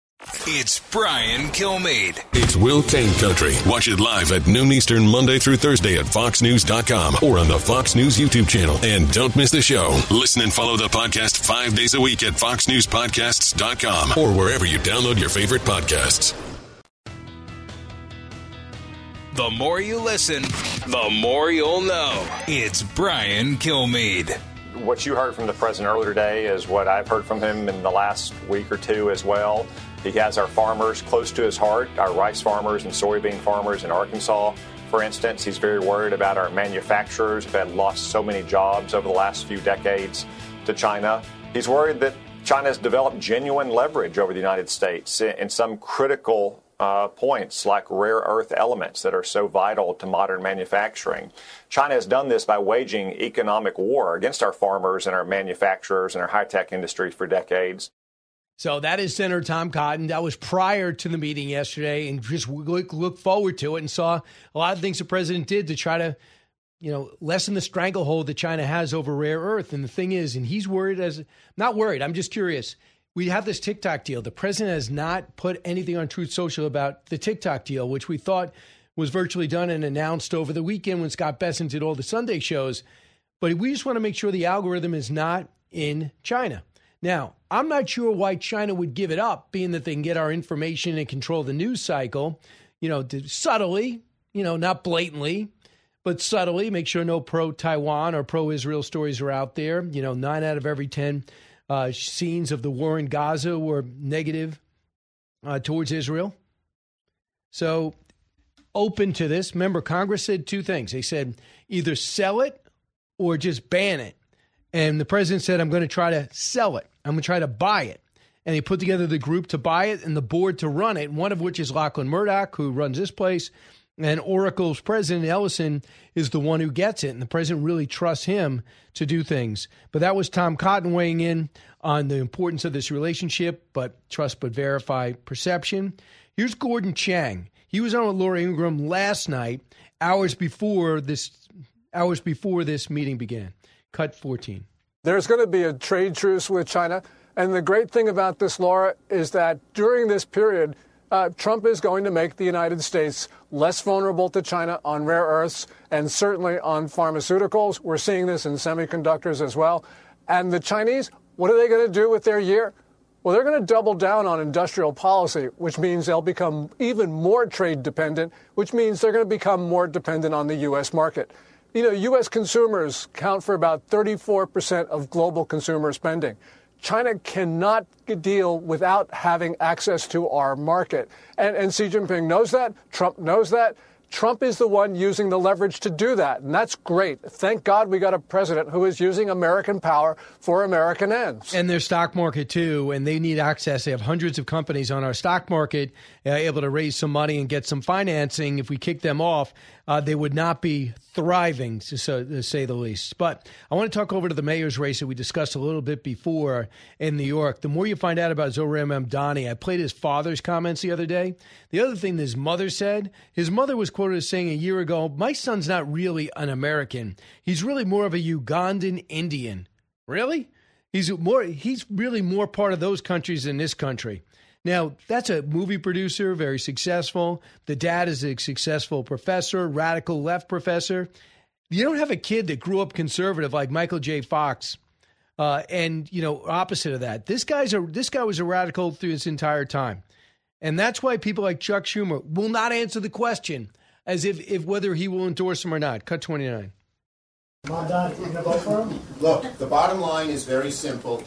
It's Brian Kilmeade. It's Will Kane Country. Watch it live at noon Eastern, Monday through Thursday at fox news dot com or on the Fox News YouTube channel. And don't miss the show. Listen and follow the podcast five days a week at fox news podcasts dot com or wherever you download your favorite podcasts. The more you listen, the more you'll know. It's Brian Kilmeade. What you heard from the president earlier today is what I've heard from him in the last week or two as well. He has our farmers close to his heart, our rice farmers and soybean farmers in Arkansas, for instance. He's very worried about our manufacturers who've had lost so many jobs over the last few decades to China. He's worried that China has developed genuine leverage over the United States in some critical uh, points like rare earth elements that are so vital to modern manufacturing. China has done this by waging economic war against our farmers and our manufacturers and our high-tech industry for decades. So that is Senator Tom Cotton. That was prior to the meeting yesterday, and just look, look forward to it and saw a lot of things the president did to try to, you know, lessen the stranglehold that China has over rare earth. And the thing is, and he's worried as, not worried, I'm just curious. We have this TikTok deal. The president has not put anything on Truth Social about the TikTok deal, which we thought was virtually done and announced over the weekend when Scott Bessent did all the Sunday shows. But we just want to make sure the algorithm is not in China. Now, I'm not sure why China would give it up, being that they can get our information and control the news cycle, you know, to subtly, you know, not blatantly, but subtly make sure no pro-Taiwan or pro-Israel stories are out there. You know, nine out of every ten uh, scenes of the war in Gaza were negative uh, towards Israel. So open to this. Remember, Congress said two things. They said either sell it or just ban it. And the president said, I'm going to try to sell it. I'm going to try to buy it. And he put together the group to buy it and the board to run it, one of which is Lachlan Murdoch, who runs this place. And Oracle's president, Ellison, is the one who gets it. And the president really trusts him to do things. But that was Tom Cotton weighing in on the importance of this relationship, but trust but verify perception. Here's Gordon Chang. He was on with Laura Ingraham last night, hours before this, hours before this meeting began. Cut fourteen. There's going to be a trade truce with China. And the great thing about this, Laura, is that during this period, uh, Trump is going to make the United States less vulnerable to China on rare earths and certainly on pharmaceuticals. We're seeing this in semiconductors as well. And the Chinese, what are they going to do with their year? Well, they're going to double down on industrial policy, which means they'll become even more trade dependent, which means they're going to become more dependent on the U S market. You know, U S consumers count for about thirty-four percent of global consumer spending. China cannot deal without having access to our market. And, and Xi Jinping knows that. Trump knows that. Trump is the one using the leverage to do that. And that's great. Thank God we got a president who is using American power for American ends. And their stock market, too. And they need access. They have hundreds of companies on our stock market uh, able to raise some money and get some financing. If we kick them off, uh, they would not be thriving, to, so, to say the least. But I want to talk over to the mayor's race that we discussed a little bit before in New York. The more you find out about Zohran Mamdani, I played his father's comments the other day. The other thing that his mother said, his mother was quoted as saying a year ago, my son's not really an American. He's really more of a Ugandan Indian. Really? He's more. He's really more part of those countries than this country. Now, that's a movie producer, very successful. The dad is a successful professor, radical left professor. You don't have a kid that grew up conservative like Michael J. Fox. Uh, and, you know, opposite of that. This guy's a this guy was a radical through his entire time. And that's why people like Chuck Schumer will not answer the question as if, if whether he will endorse him or not. Cut twenty-nine. Mamdani, you going to vote for him? Look, the bottom line is very simple.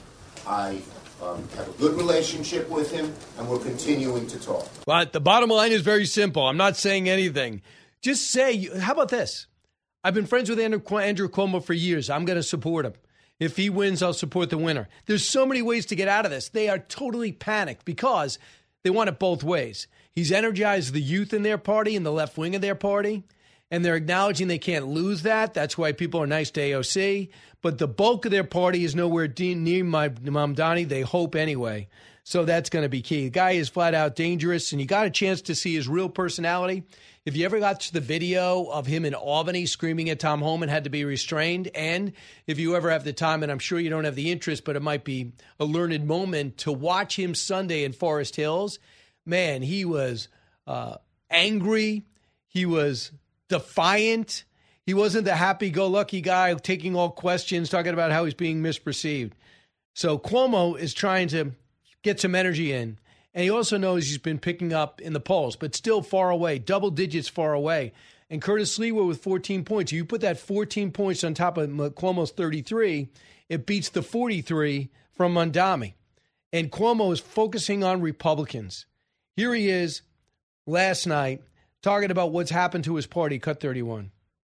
I um, have a good relationship with him, and we're continuing to talk. But the bottom line is very simple. I'm not saying anything. Just say, how about this? I've been friends with Andrew, Andrew Cuomo for years. I'm going to support him. If he wins, I'll support the winner. There's so many ways to get out of this. They are totally panicked because they want it both ways. He's energized the youth in their party and the left wing of their party, and they're acknowledging they can't lose that. That's why people are nice to A O C. But the bulk of their party is nowhere near my Mamdani. They hope anyway. So that's going to be key. The guy is flat out dangerous, and you got a chance to see his real personality. If you ever watched the video of him in Albany screaming at Tom Homan, had to be restrained, and if you ever have the time, and I'm sure you don't have the interest, but it might be a learned moment to watch him Sunday in Forest Hills, man, he was uh, angry. He was defiant. He wasn't the happy-go-lucky guy taking all questions, talking about how he's being misperceived. So Cuomo is trying to get some energy in. And he also knows he's been picking up in the polls, but still far away, double digits far away. And Curtis Sliwa with fourteen points. You put that fourteen points on top of Cuomo's thirty-three, it beats the forty-three from Mamdani. And Cuomo is focusing on Republicans. Here he is last night talking about what's happened to his party. Cut thirty-one.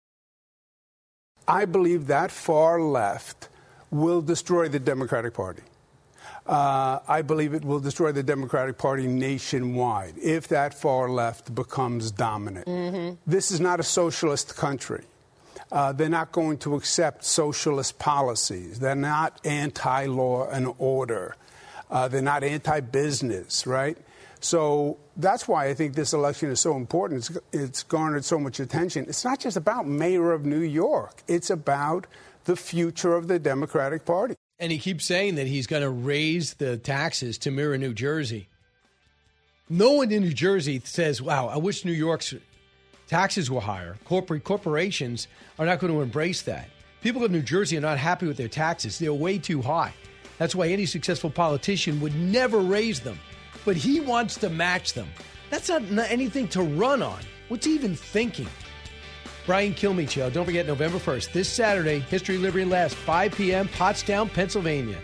I believe that far left will destroy the Democratic Party. Uh, I believe it will destroy the Democratic Party nationwide if that far left becomes dominant. Mm-hmm. This is not a socialist country. Uh, they're not going to accept socialist policies. They're not anti-law and order. Uh, they're not anti-business, right? So that's why I think this election is so important. It's, it's garnered so much attention. It's not just about mayor of New York. It's about the future of the Democratic Party. And he keeps saying that he's going to raise the taxes to mirror New Jersey. No one in New Jersey says, wow, I wish New York's taxes were higher. Corporate corporations are not going to embrace that. People of New Jersey are not happy with their taxes. They're way too high. That's why any successful politician would never raise them. But he wants to match them. That's not anything to run on. What's he even thinking? Brian Kilmeade Show. Don't forget, November first, this Saturday, History, Liberty, and Laughs, five p.m., Pottstown, Pennsylvania.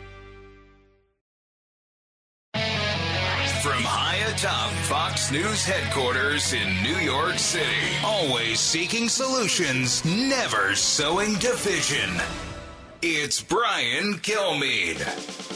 From high atop Fox News headquarters in New York City, always seeking solutions, never sowing division. It's Brian Kilmeade.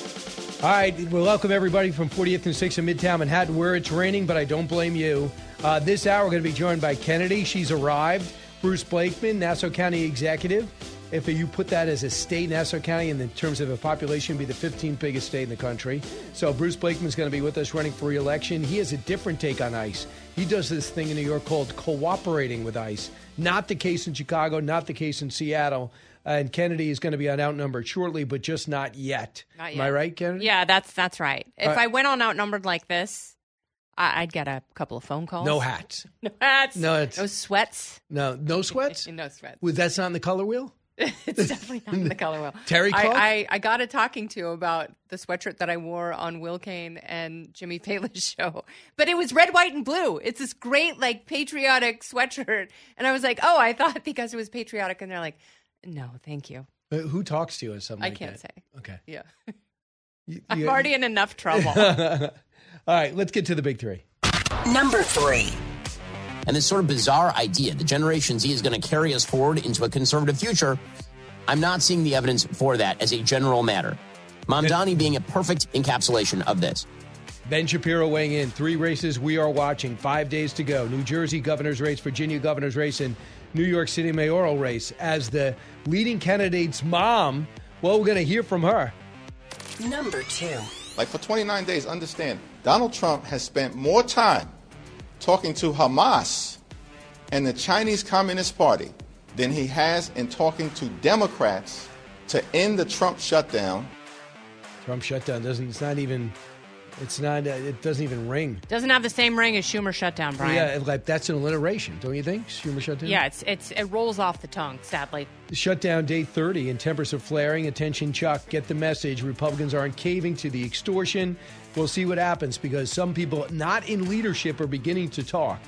All right, we'll welcome everybody from fortieth and sixth in Midtown Manhattan, where it's raining, but I don't blame you. Uh, this hour, we're going to be joined by Kennedy. She's arrived. Bruce Blakeman, Nassau County Executive. If you put that as a state, Nassau County, in terms of a population, would be the fifteenth biggest state in the country. So Bruce Blakeman's going to be with us running for re-election. He has a different take on ICE. He does this thing in New York called cooperating with ICE. Not the case in Chicago, not the case in Seattle. And Kennedy is going to be on Outnumbered shortly, but just not yet. Not yet. Am I right, Kennedy? Yeah, that's that's right. If Uh, I went on Outnumbered like this, I- I'd get a couple of phone calls. No hats. No hats. No, it's, no sweats. No, no sweats? No sweats. Well, that's not in the color wheel? It's definitely not in the color wheel. Terry I, Cloth? I, I got a talking to about the sweatshirt that I wore on Will Kane and Jimmy Fallon's show. But it was red, white, and blue. It's this great, like, patriotic sweatshirt. And I was like, oh, I thought because it was patriotic. And they're like, no, thank you. Uh, who talks to you or something I like can't that? say. Okay. Yeah. You- I'm you- already in enough trouble. All right, let's get to the big three. Number three. And this sort of bizarre idea that Generation Z is going to carry us forward into a conservative future, I'm not seeing the evidence for that as a general matter. Mamdani being a perfect encapsulation of this. Ben Shapiro weighing in. Three races we are watching. Five days to go. New Jersey governor's race, Virginia governor's race, and New York City mayoral race. As the leading candidate's mom, well, we're going to hear from her. Number two. Like for twenty-nine days, understand, Donald Trump has spent more time talking to Hamas and the Chinese Communist Party than he has in talking to Democrats to end the Trump shutdown. Trump shutdown doesn't, it's not even, it's not, uh, it doesn't even ring. Doesn't have the same ring as Schumer shutdown, Brian. Yeah, like that's an alliteration, don't you think? Schumer shutdown? Yeah, it's it's it rolls off the tongue, sadly. Shutdown day thirty and tempers are flaring. Attention, Chuck. Get the message. Republicans aren't caving to the extortion. We'll see what happens because some people not in leadership are beginning to talk.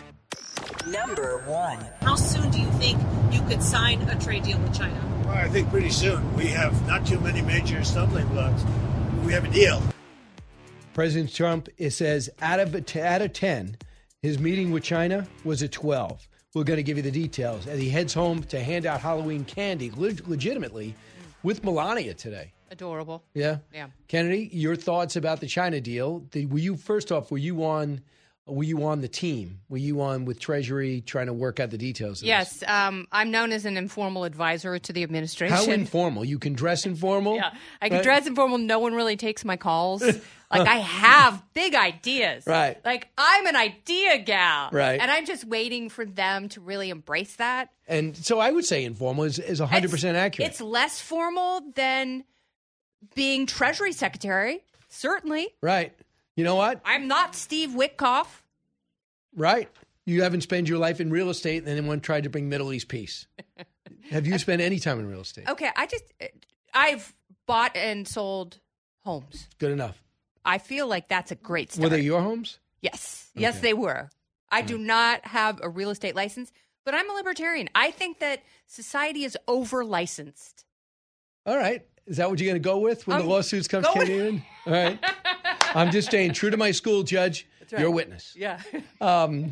Number one. How soon do you think you could sign a trade deal with China? Well, I think pretty soon. We have not too many major stumbling blocks. We have a deal. President Trump, it says, out of, out of ten, his meeting with China was a twelve. We're going to give you the details. And he heads home to hand out Halloween candy, leg- legitimately, with Melania today. Adorable. Yeah? Yeah. Kennedy, your thoughts about the China deal. The, were you, first off, were you on... Were you on the team? Were you on with Treasury trying to work out the details of Yes, um, I'm known as an informal advisor to the administration. this? How informal? You can dress informal? Yeah, I can Right? dress informal. No one really takes my calls. Like, I have big ideas. Right. Like, I'm an idea gal. Right. And I'm just waiting for them to really embrace that. And so I would say informal is, is one hundred percent accurate. It's less formal than being Treasury Secretary, certainly. Right. You know what? I'm not Steve Witkoff. Right. You haven't spent your life in real estate and anyone tried to bring Middle East peace. Have you spent any time in real estate? Okay, I just, I've bought and sold homes. Good enough. I feel like that's a great start. Were they your homes? Yes. Yes, Okay. they were. I do not have a real estate license, but I'm a libertarian. I think that society is over licensed. All right. Is that what you're going to go with when I'm the lawsuits come going- kicking in? All right. I'm just staying true to my school, Judge. That's right. You're a witness. Yeah. Um,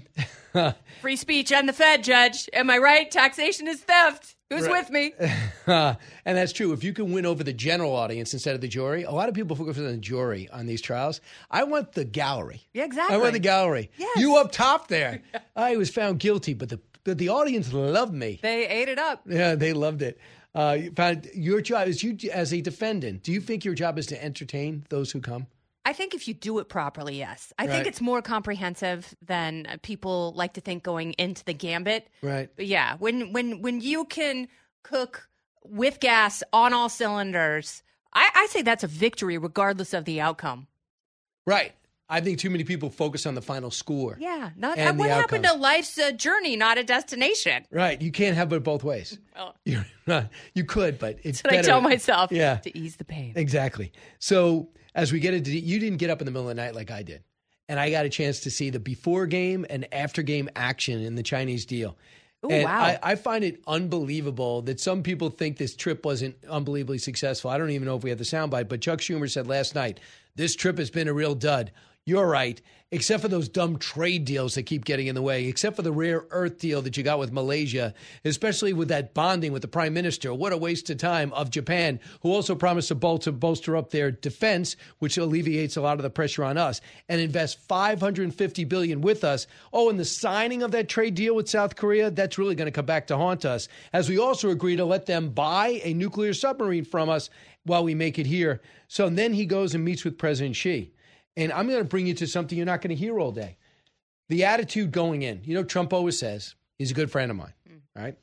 Free speech and the Fed, Judge. Am I right? Taxation is theft. Who's Right. with me? and that's true. If you can win over the general audience instead of the jury, a lot of people focus on the jury on these trials. I want the gallery. Yeah, exactly. I want the gallery. Yes. You up top there. I was found guilty, but the but the audience loved me. They ate it up. Yeah, they loved it. Uh, you found your job is you as a defendant. Do you think your job is to entertain those who come? I think if you do it properly, yes. I Right. think it's more comprehensive than uh, people like to think going into the gambit. Right. But yeah, when when when you can cook with gas on all cylinders, I, I say that's a victory regardless of the outcome. Right. I think too many people focus on the final score. Yeah. Not And what the happened outcome. to life's a journey, not a destination. Right. You can't have it both ways. Well, You're not, you could, but it's that's what I better. tell myself Yeah. to ease the pain. Exactly. So as we get into, you didn't get up in the middle of the night like I did, and I got a chance to see the before game and after game action in the Chinese deal. Ooh, and wow. I, I find it unbelievable that some people think this trip wasn't unbelievably successful. I don't even know if we had the soundbite, but Chuck Schumer said last night, this trip has been a real dud. You're right, except for those dumb trade deals that keep getting in the way, except for the rare earth deal that you got with Malaysia, especially with that bonding with the prime minister. What a waste of time of Japan, who also promised to bolster, bolster up their defense, which alleviates a lot of the pressure on us, and invest five hundred fifty billion dollars with us. Oh, and the signing of that trade deal with South Korea, that's really going to come back to haunt us, as we also agree to let them buy a nuclear submarine from us while we make it here. So then he goes and meets with President Xi. And I'm going to bring you to something you're not going to hear all day. The attitude going in. You know, Trump always says he's a good friend of mine, mm. right?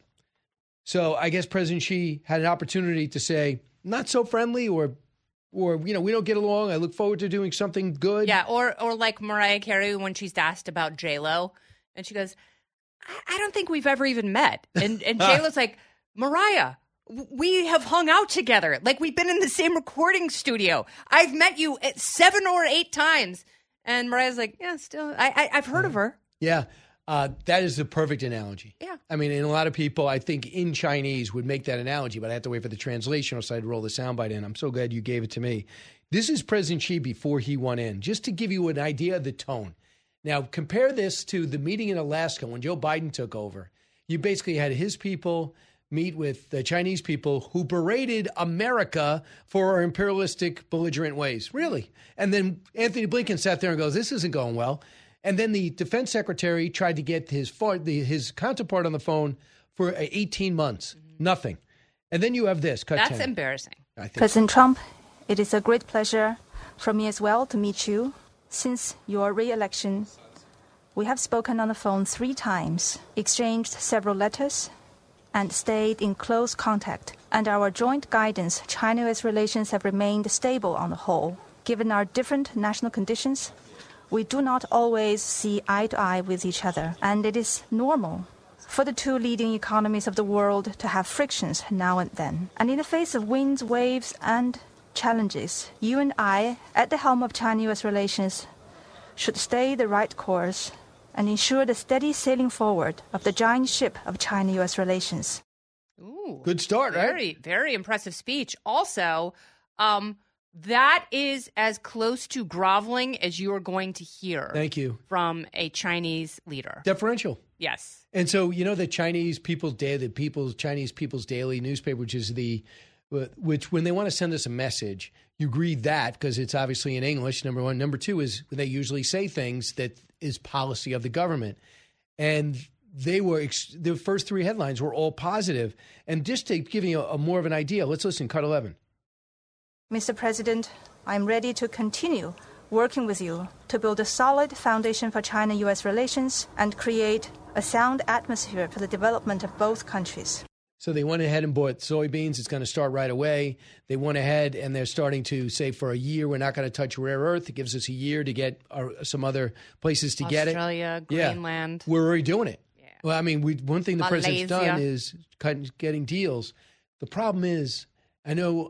So I guess President Xi had an opportunity to say, not so friendly, or, or you know, we don't get along. I look forward to doing something good. Yeah, or or like Mariah Carey when she's asked about J-Lo, and she goes, I, I don't think we've ever even met. And, and J-Lo's like, Mariah, we have hung out together. Like, we've been in the same recording studio. I've met you at seven or eight times. And Mariah's like, yeah, still, I, I, I've heard of her. Yeah, uh, that is the perfect analogy. Yeah. I mean, and a lot of people, I think, in Chinese would make that analogy, but I have to wait for the translation, or so I'd roll the soundbite in. I'm so glad you gave it to me. This is President Xi before he went in, just to give you an idea of the tone. Now, compare this to the meeting in Alaska when Joe Biden took over. You basically had his people meet with the Chinese people who berated America for our imperialistic, belligerent ways. Really. And then Anthony Blinken sat there and goes, this isn't going well. And then the defense secretary tried to get his his counterpart on the phone for eighteen months. Mm-hmm. Nothing. And then you have this. Cut That's ten. embarrassing. I think President Trump, it is a great pleasure for me as well to meet you. Since your re-election, we have spoken on the phone three times, exchanged several letters, and stayed in close contact. Under our joint guidance, China-U S relations have remained stable on the whole. Given our different national conditions, we do not always see eye to eye with each other, and it is normal for the two leading economies of the world to have frictions now and then. And in the face of winds, waves, and challenges, you and I, at the helm of China-U S relations, should stay the right course and ensure the steady sailing forward of the giant ship of China-U S relations. Ooh, good start, right? Very, very impressive speech. Also, um, that is as close to groveling as you are going to hear. Thank you. From a Chinese leader. Deferential. Yes. And so, you know, the Chinese People's Day, the People's Chinese People's Daily newspaper, which is the, which when they want to send us a message, you read that because it's obviously in English, number one. Number two is they usually say things that is policy of the government. And they were, the first three headlines were all positive. And just to give you a, a more of an idea, let's listen, cut eleven. Mister President, I'm ready to continue working with you to build a solid foundation for China-U S relations and create a sound atmosphere for the development of both countries. So they went ahead and bought soybeans. It's going to start right away. They went ahead and they're starting to say for a year, we're not going to touch rare earth. It gives us a year to get our, some other places to get it. Australia, Greenland. Yeah. We're already doing it. Yeah. Well, I mean, we, one thing the Malaysia. president's done is cut, getting deals. The problem is, I know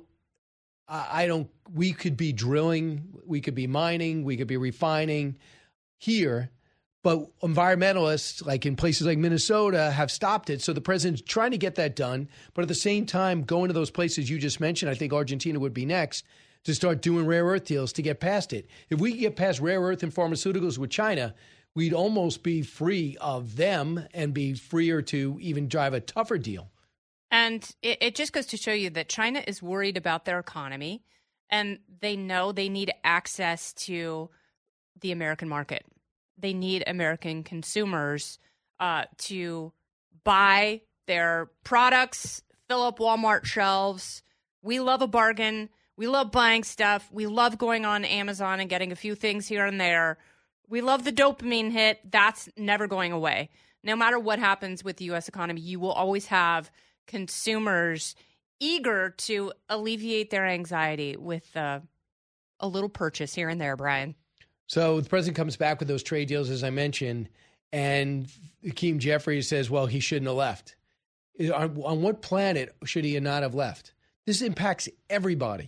I, I don't, we could be drilling, we could be mining, we could be refining here. But environmentalists, like in places like Minnesota, have stopped it. So the president's trying to get that done. But at the same time, going to those places you just mentioned, I think Argentina would be next, to start doing rare earth deals to get past it. If we can get past rare earth and pharmaceuticals with China, we'd almost be free of them and be freer to even drive a tougher deal. And it, it just goes to show you that China is worried about their economy, and they know they need access to the American market. They need American consumers uh, to buy their products, fill up Walmart shelves. We love a bargain. We love buying stuff. We love going on Amazon and getting a few things here and there. We love the dopamine hit. That's never going away. No matter what happens with the U S economy, you will always have consumers eager to alleviate their anxiety with uh, a little purchase here and there, Brian. So the president comes back with those trade deals, as I mentioned, and Hakeem Jeffries says, well, he shouldn't have left. On, on what planet should he not have left? This impacts everybody.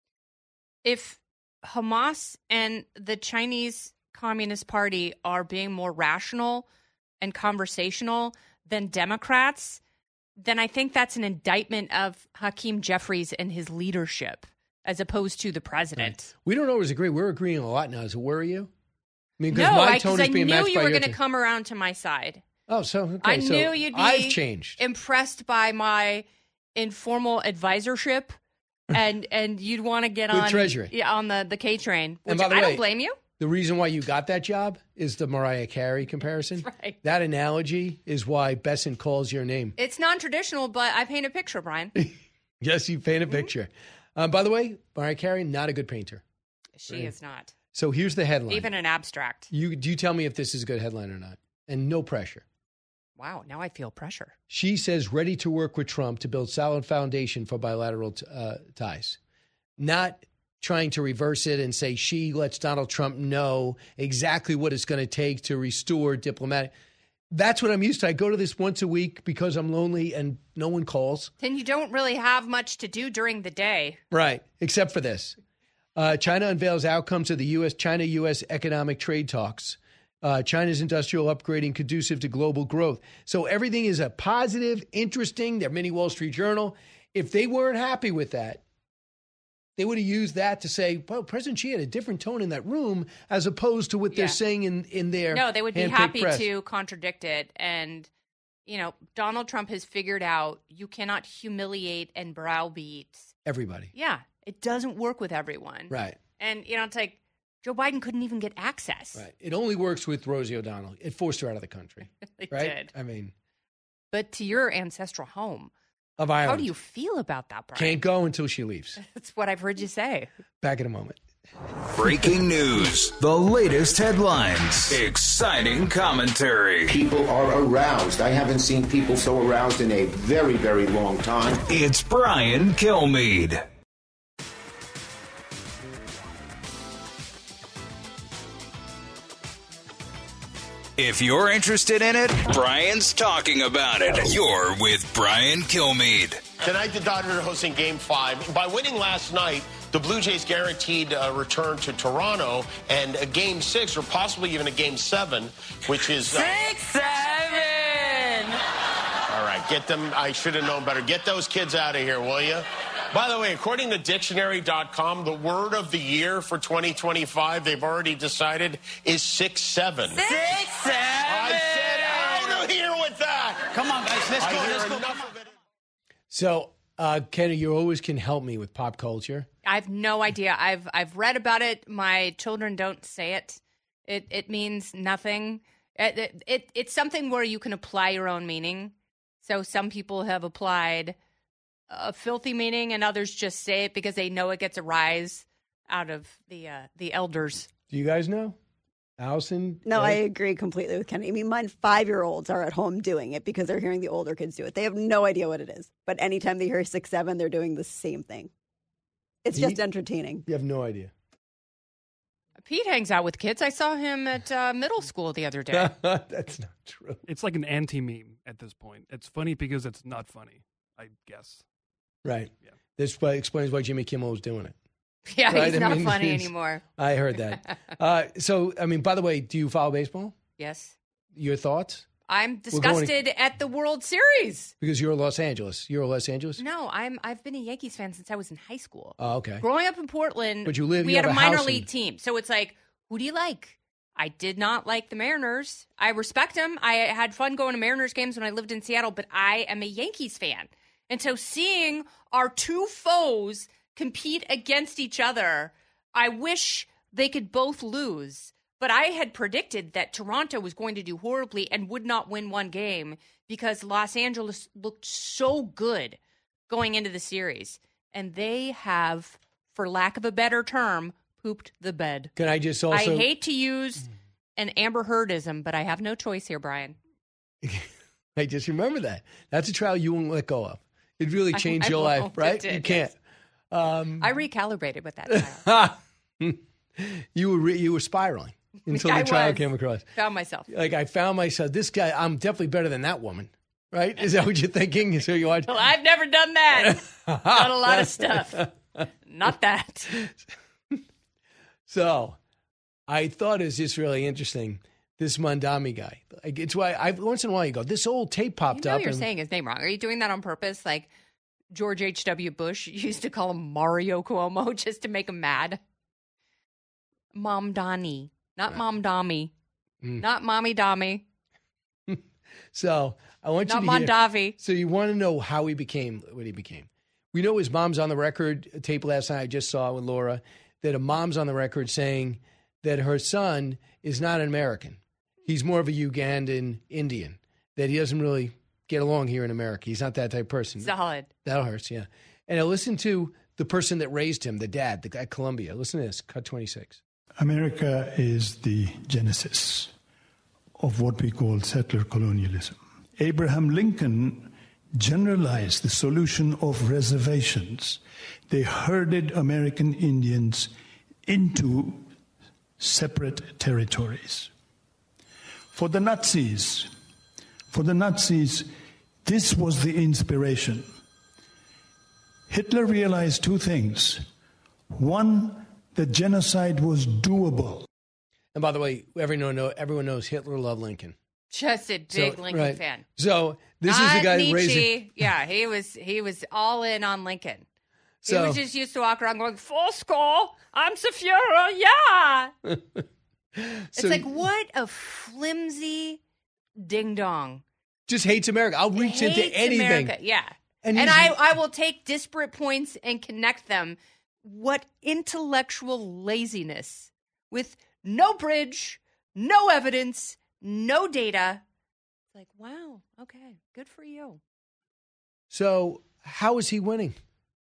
If Hamas and the Chinese Communist Party are being more rational and conversational than Democrats, then I think that's an indictment of Hakeem Jeffries and his leadership as opposed to the president. Right. We don't always agree. We're agreeing a lot now. Does it worry you? I mean, because no, my I, tone is I being knew matched you by were your going to t- come around to my side. Oh, so okay. I so knew you'd be I've changed. impressed by my informal advisorship, and and you'd want to get With on Treasury. yeah, on the, the K train, And which by the I way, don't blame you. The reason why you got that job is the Mariah Carey comparison. Right. That analogy is why Besson calls your name. It's non-traditional, but I paint a picture, Brian. Yes, you paint a Mm-hmm. picture. Um, by the way, Mariah Carey, not a good painter. She Right. is not. So here's the headline. Even an abstract. You do you tell me if this is a good headline or not? And no pressure. Wow, now I feel pressure. She says ready to work with Trump to build solid foundation for bilateral t- uh, ties. Not trying to reverse it and say she lets Donald Trump know exactly what it's going to take to restore diplomatic. That's what I'm used to. I go to this once a week because I'm lonely and no one calls. Then you don't really have much to do during the day. Right, except for this. Uh, China unveils outcomes of the U S China-U S economic trade talks. Uh, China's industrial upgrading conducive to global growth. So everything is a positive, interesting. They're mini Wall Street Journal. If they weren't happy with that, they would have used that to say, well, President Xi had a different tone in that room as opposed to what Yeah. they're saying in, in their No, they would be handpicked happy press. to contradict it. And, you know, Donald Trump has figured out you cannot humiliate and browbeat. Everybody. Yeah, it doesn't work with everyone. Right. And, you know, it's like Joe Biden couldn't even get access. Right. It only works with Rosie O'Donnell. It forced her out of the country. It right? did. I mean, But to your ancestral home, of Ireland. how do you feel about that, Brian? Can't go until she leaves. That's what I've heard you say. Back in a moment. Breaking news, the latest headlines, exciting commentary. People are aroused. I haven't seen people so aroused in a very, very long time. It's Brian Kilmeade. If you're interested in it, Brian's talking about it. You're with Brian Kilmeade. Tonight, the Dodgers are hosting Game Five. By winning last night, the Blue Jays guaranteed a return to Toronto, and a Game Six, or possibly even a Game Seven, which is uh, Six, seven. all right. Get them. I should have known better. Get those kids out of here, will you? By the way, according to dictionary dot com, the word of the year for twenty twenty-five, they've already decided, is six seven. Six, seven. I said out of here with that. Come on, guys. Let's I go. hear Let's go. enough of it. So, uh, Kenny, you always can help me with pop culture. I have no idea. I've I've read about it. My children don't say it. It it means nothing. It, it, it it's something where you can apply your own meaning. So some people have applied a filthy meaning, and others just say it because they know it gets a rise out of the uh, the elders. Do you guys know? Allison? No, Ed? I agree completely with Kenny. I mean, mine five-year-olds are at home doing it because they're hearing the older kids do it. They have no idea what it is. But anytime they hear six, seven, they're doing the same thing. It's just He- entertaining. You have no idea. Pete hangs out with kids. I saw him at uh, middle school the other day. That's not true. It's like an anti-meme at this point. It's funny because it's not funny, I guess. Right. Yeah. This why- explains why Jimmy Kimmel was doing it. Yeah, Right? he's I not mean, funny he's- anymore. I heard that. uh, so, I mean, by the way, do you follow baseball? Yes. Your thoughts? I'm We're going to- disgusted at the World Series. Because you're Los Angeles. You're Los Angeles? No, I'm I've been a Yankees fan since I was in high school. Oh, okay. Growing up in Portland, But you live- we you had have a a minor house league in- team. So it's like, who do you like? I did not like the Mariners. I respect them. I had fun going to Mariners games when I lived in Seattle, but I am a Yankees fan. And so seeing our two foes compete against each other, I wish they could both lose. But I had predicted that Toronto was going to do horribly and would not win one game because Los Angeles looked so good going into the series. And they have, for lack of a better term, pooped the bed. Can I just also... I hate to use an Amber Heardism, but I have no choice here, Brian. I just remember that. That's a trial you won't let go of. It really changed I, I your life, won't. right? It did, you can't. Yes. Um, I recalibrated with that trial. you were re- you were spiraling until I the trial was. came across. Found myself. Like I found myself. This guy, I'm definitely better than that woman. Right? Is that what you're thinking? So you watch. Well, I've never done that. Done a lot of stuff. Not that. So, I thought it was just really interesting. This Mamdani guy. Like, it's why I once in a while you go, this old tape popped You know up. you're and, saying his name wrong. Are you doing that on purpose? Like George H W. Bush used to call him Mario Cuomo just to make him mad. Mamdani, not Right. Mamdami, Mm. not Mommy Dami. So I want Not you to hear. Mondavi. So you want to know how he became what he became. We know his mom's on the record, a tape last night I just saw with Laura, that a mom's on the record saying that her son is not an American. He's more of a Ugandan Indian, that he doesn't really get along here in America. He's not that type of person. Solid. That hurts, yeah. And I listen to the person that raised him, the dad, the guy at Columbia. Listen to this, cut twenty-six. America is the genesis of what we call settler colonialism. Abraham Lincoln generalized the solution of reservations. They herded American Indians into separate territories. For the Nazis, for the Nazis, this was the inspiration. Hitler realized two things. One, that genocide was doable. And by the way, everyone, know, everyone knows Hitler loved Lincoln. Just a big So, Lincoln right. fan. So this Not is the guy Nietzsche. raising. Yeah, he was he was all in on Lincoln. So- he was just used to walk around going, full score, I'm the Fuhrer, yeah. It's So- like, what a flimsy ding-dong. Just hates America. I'll reach into Hates anything. America, yeah. And And, he's- I, I will take disparate points and connect them. What intellectual laziness with no bridge, no evidence, no data. It's like, wow, okay, good for you. So how is he winning?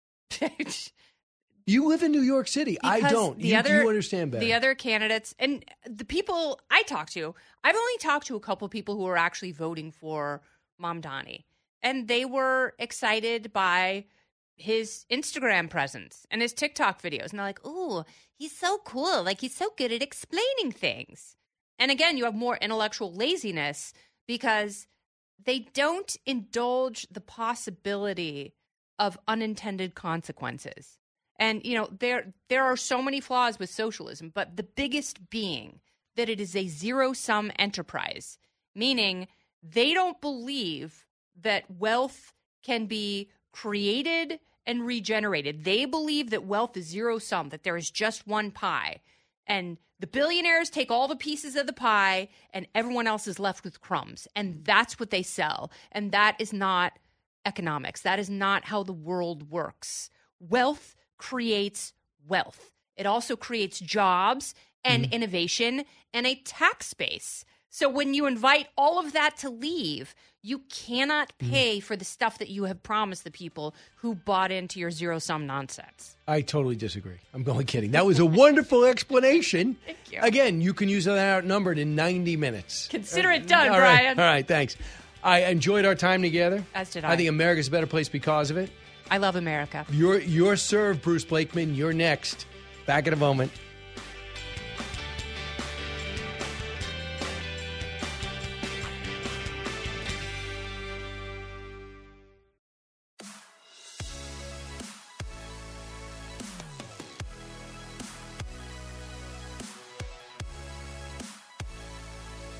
You live in New York City. I Because don't. the You, other, you understand better. The other candidates and the people I talk to, I've only talked to a couple people who are actually voting for Mamdani. And they were excited by his Instagram presence and his TikTok videos. And they're like, ooh, he's so cool. Like, he's so good at explaining things. And again, you have more intellectual laziness because they don't indulge the possibility of unintended consequences. And, you know, there there are so many flaws with socialism, but the biggest being that it is a zero-sum enterprise, meaning they don't believe that wealth can be created and regenerated. They believe that wealth is zero-sum, that there is just one pie. And the billionaires take all the pieces of the pie and everyone else is left with crumbs. And that's what they sell. And that is not economics. That is not how the world works. Wealth creates wealth. It also creates jobs and mm. innovation and a tax base. So when you invite all of that to leave, you cannot pay mm. for the stuff that you have promised the people who bought into your zero-sum nonsense. I totally disagree. I'm only kidding. That was a wonderful explanation. Thank you. Again, you can use that outnumbered in ninety minutes. Consider it done, All right. Brian. All right, thanks. I enjoyed our time together. As did I. I think America's a better place because of it. I love America. You're, you're served, Bruce Blakeman. You're next. Back in a moment.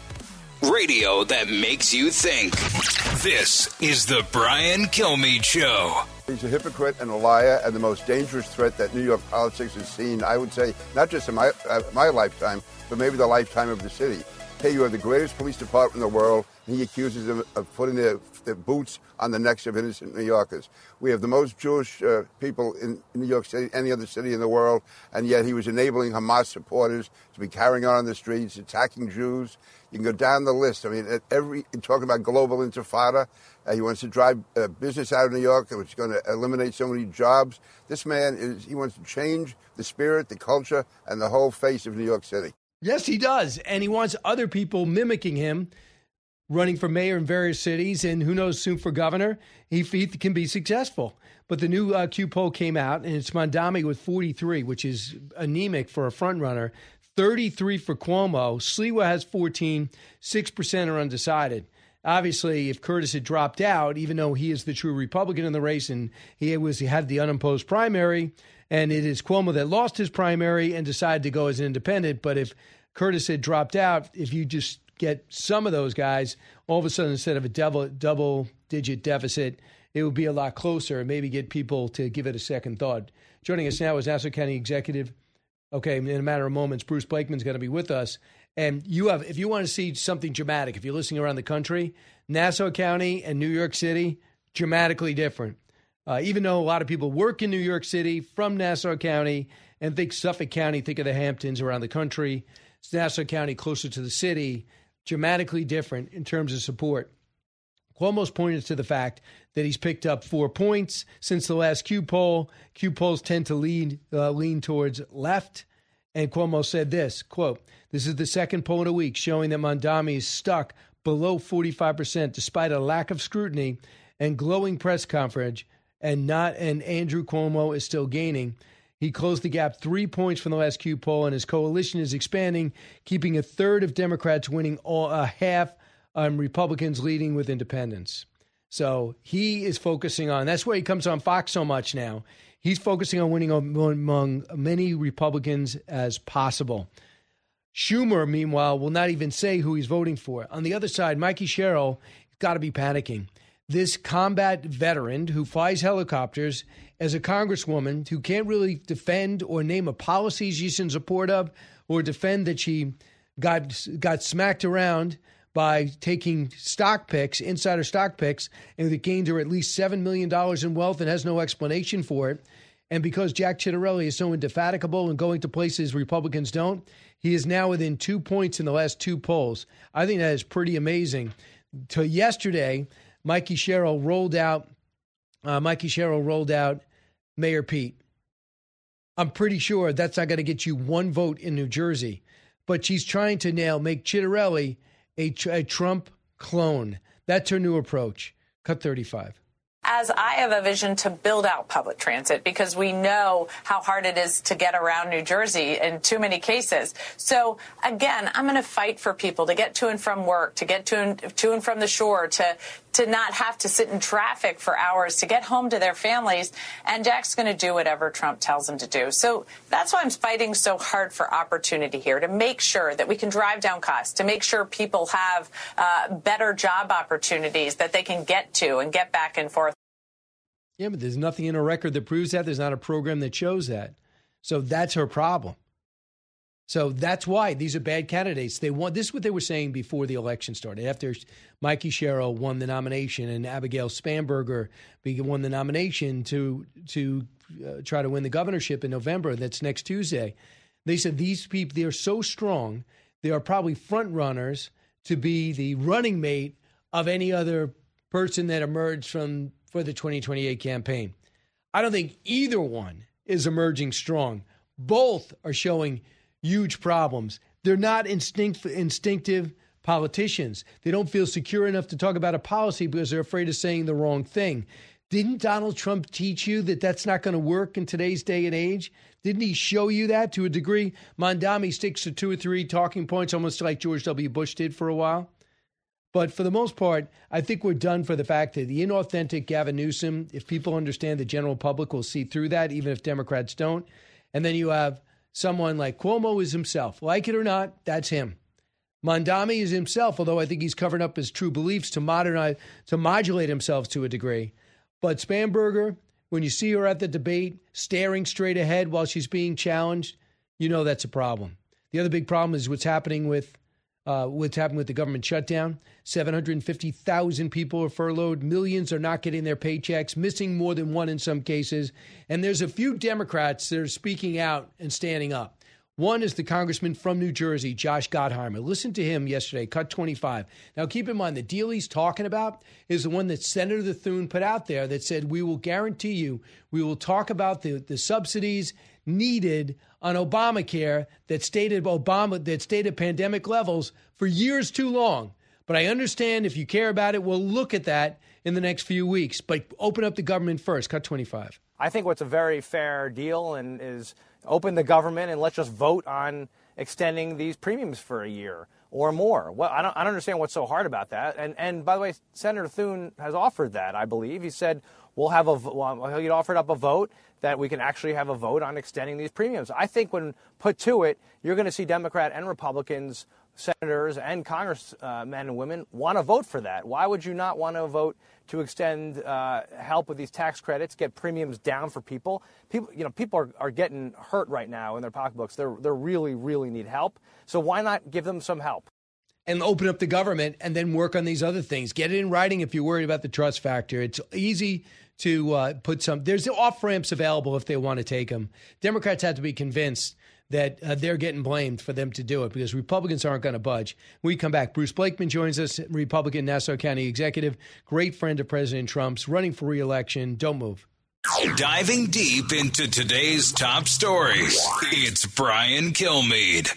Radio that makes you think. This is the Brian Kilmeade Show. He's a hypocrite and a liar and the most dangerous threat that New York politics has seen, I would say, not just in my uh, my lifetime, but maybe the lifetime of the city. Hey, you are the greatest police department in the world, and he accuses them of putting their, their boots on the necks of innocent New Yorkers. We have the most Jewish uh, people in New York City, any other city in the world, and yet he was enabling Hamas supporters to be carrying on on the streets, attacking Jews. You can go down the list. I mean, at every talking about global intifada. Uh, he wants to drive uh, business out of New York, which is going to eliminate so many jobs. This man is, he wants to change the spirit, the culture, and the whole face of New York City. Yes, he does. And he wants other people mimicking him, running for mayor in various cities, and who knows, soon for governor. He, he can be successful. But the new uh, Q poll came out, and it's Mamdani with forty-three, which is anemic for a front runner. thirty-three for Cuomo. Sliwa has fourteen. six percent are undecided. Obviously, if Curtis had dropped out, even though he is the true Republican in the race and he was he had the unopposed primary, and it is Cuomo that lost his primary and decided to go as an independent. But if Curtis had dropped out, if you just get some of those guys, all of a sudden, instead of a double, double-digit deficit, it would be a lot closer and maybe get people to give it a second thought. Joining us now is Nassau County Executive. Okay, in a matter of moments, Bruce Blakeman's going to be with us. And you have, if you want to see something dramatic, if you're listening around the country, Nassau County and New York City, dramatically different. Uh, even though a lot of people work in New York City from Nassau County and think Suffolk County, think of the Hamptons around the country, it's Nassau County closer to the city, dramatically different in terms of support. Cuomo's pointed to the fact that he's picked up four points since the last Q poll. Q polls tend to lead, uh, lean towards left. And Cuomo said this, quote, "This is the second poll in a week showing that Mamdani is stuck below forty-five percent despite a lack of scrutiny and glowing press coverage, and not and Andrew Cuomo is still gaining. He closed the gap three points from the last Q poll, and his coalition is expanding, keeping a third of Democrats winning, all, a half um, Republicans leading with independents." So he is focusing on, that's why he comes on Fox so much now. He's focusing on winning among many Republicans as possible. Schumer, meanwhile, will not even say who he's voting for. On the other side, Mikey Sherrill has got to be panicking. This combat veteran who flies helicopters as a congresswoman who can't really defend or name a policy she's in support of or defend that she got got smacked around by taking stock picks, insider stock picks, and it gained her at least seven million dollars in wealth and has no explanation for it. And because Jack Ciattarelli is so indefatigable and going to places Republicans don't, he is now within two points in the last two polls. I think that is pretty amazing. Till yesterday, Mikey Sherrill rolled out, uh, Mikey Sherrill rolled out Mayor Pete. I'm pretty sure that's not going to get you one vote in New Jersey, but she's trying to now make Ciattarelli a, a Trump clone. That's her new approach. Cut thirty-five. As I have a vision to build out public transit, because we know how hard it is to get around New Jersey in too many cases. So, again, I'm going to fight for people to get to and from work, to get to and, to and from the shore, to to not have to sit in traffic for hours, to get home to their families. And Jack's going to do whatever Trump tells him to do. So that's why I'm fighting so hard for opportunity here, to make sure that we can drive down costs, to make sure people have uh, better job opportunities that they can get to and get back and forth. Yeah, but there's nothing in her record that proves that. There's not a program that shows that. So that's her problem. So that's why these are bad candidates. They want, this is what they were saying before the election started. After Mikey Sherrill won the nomination and Abigail Spanberger won the nomination to to uh, try to win the governorship in November, that's next Tuesday, they said these people, they're so strong, they are probably front runners to be the running mate of any other person that emerged from for the twenty twenty-eight campaign. I don't think either one is emerging strong. Both are showing huge problems. They're not instinct, instinctive politicians. They don't feel secure enough to talk about a policy because they're afraid of saying the wrong thing. Didn't Donald Trump teach you that that's not going to work in today's day and age? Didn't he show you that to a degree? Mamdani sticks to two or three talking points, almost like George W. Bush did for a while. But for the most part, I think we're done for the fact that the inauthentic Gavin Newsom, if people understand the general public will see through that, even if Democrats don't. And then you have someone like Cuomo is himself. Like it or not, that's him. Mamdani is himself, although I think he's covered up his true beliefs to modernize, to modulate himself to a degree. But Spanberger, when you see her at the debate, staring straight ahead while she's being challenged, you know that's a problem. The other big problem is what's happening with uh, what's happening with the government shutdown. seven hundred fifty thousand people are furloughed. Millions are not getting their paychecks, missing more than one in some cases. And there's a few Democrats that are speaking out and standing up. One is the congressman from New Jersey, Josh Gottheimer. Listen to him yesterday, cut twenty-five. Now, keep in mind, the deal he's talking about is the one that Senator Thune put out there that said, we will guarantee you, we will talk about the, the subsidies needed on Obamacare that stayed at Obama, that stayed at pandemic levels for years too long. But I understand if you care about it, we'll look at that in the next few weeks. But open up the government first, cut twenty-five. I think what's a very fair deal and is open the government and let's just vote on extending these premiums for a year or more. Well, I don't, I don't understand what's so hard about that. And and by the way, Senator Thune has offered that, I believe. He said we'll have a well, he offered up a vote that we can actually have a vote on extending these premiums. I think when put to it, you're going to see Democrat and Republicans, senators and congressmen and women want to vote for that. Why would you not want to vote to extend uh, help with these tax credits, get premiums down for people? People, you know, people are, are getting hurt right now in their pocketbooks. They're they really, really need help. So why not give them some help? And open up the government and then work on these other things. Get it in writing if you're worried about the trust factor. It's easy to uh, put some – there's off-ramps available if they want to take them. Democrats have to be convinced that uh, they're getting blamed for them to do it because Republicans aren't going to budge. When we come back, Bruce Blakeman joins us, Republican Nassau County executive, great friend of President Trump's, running for re-election. Don't move. Diving deep into today's top stories, it's Brian Kilmeade.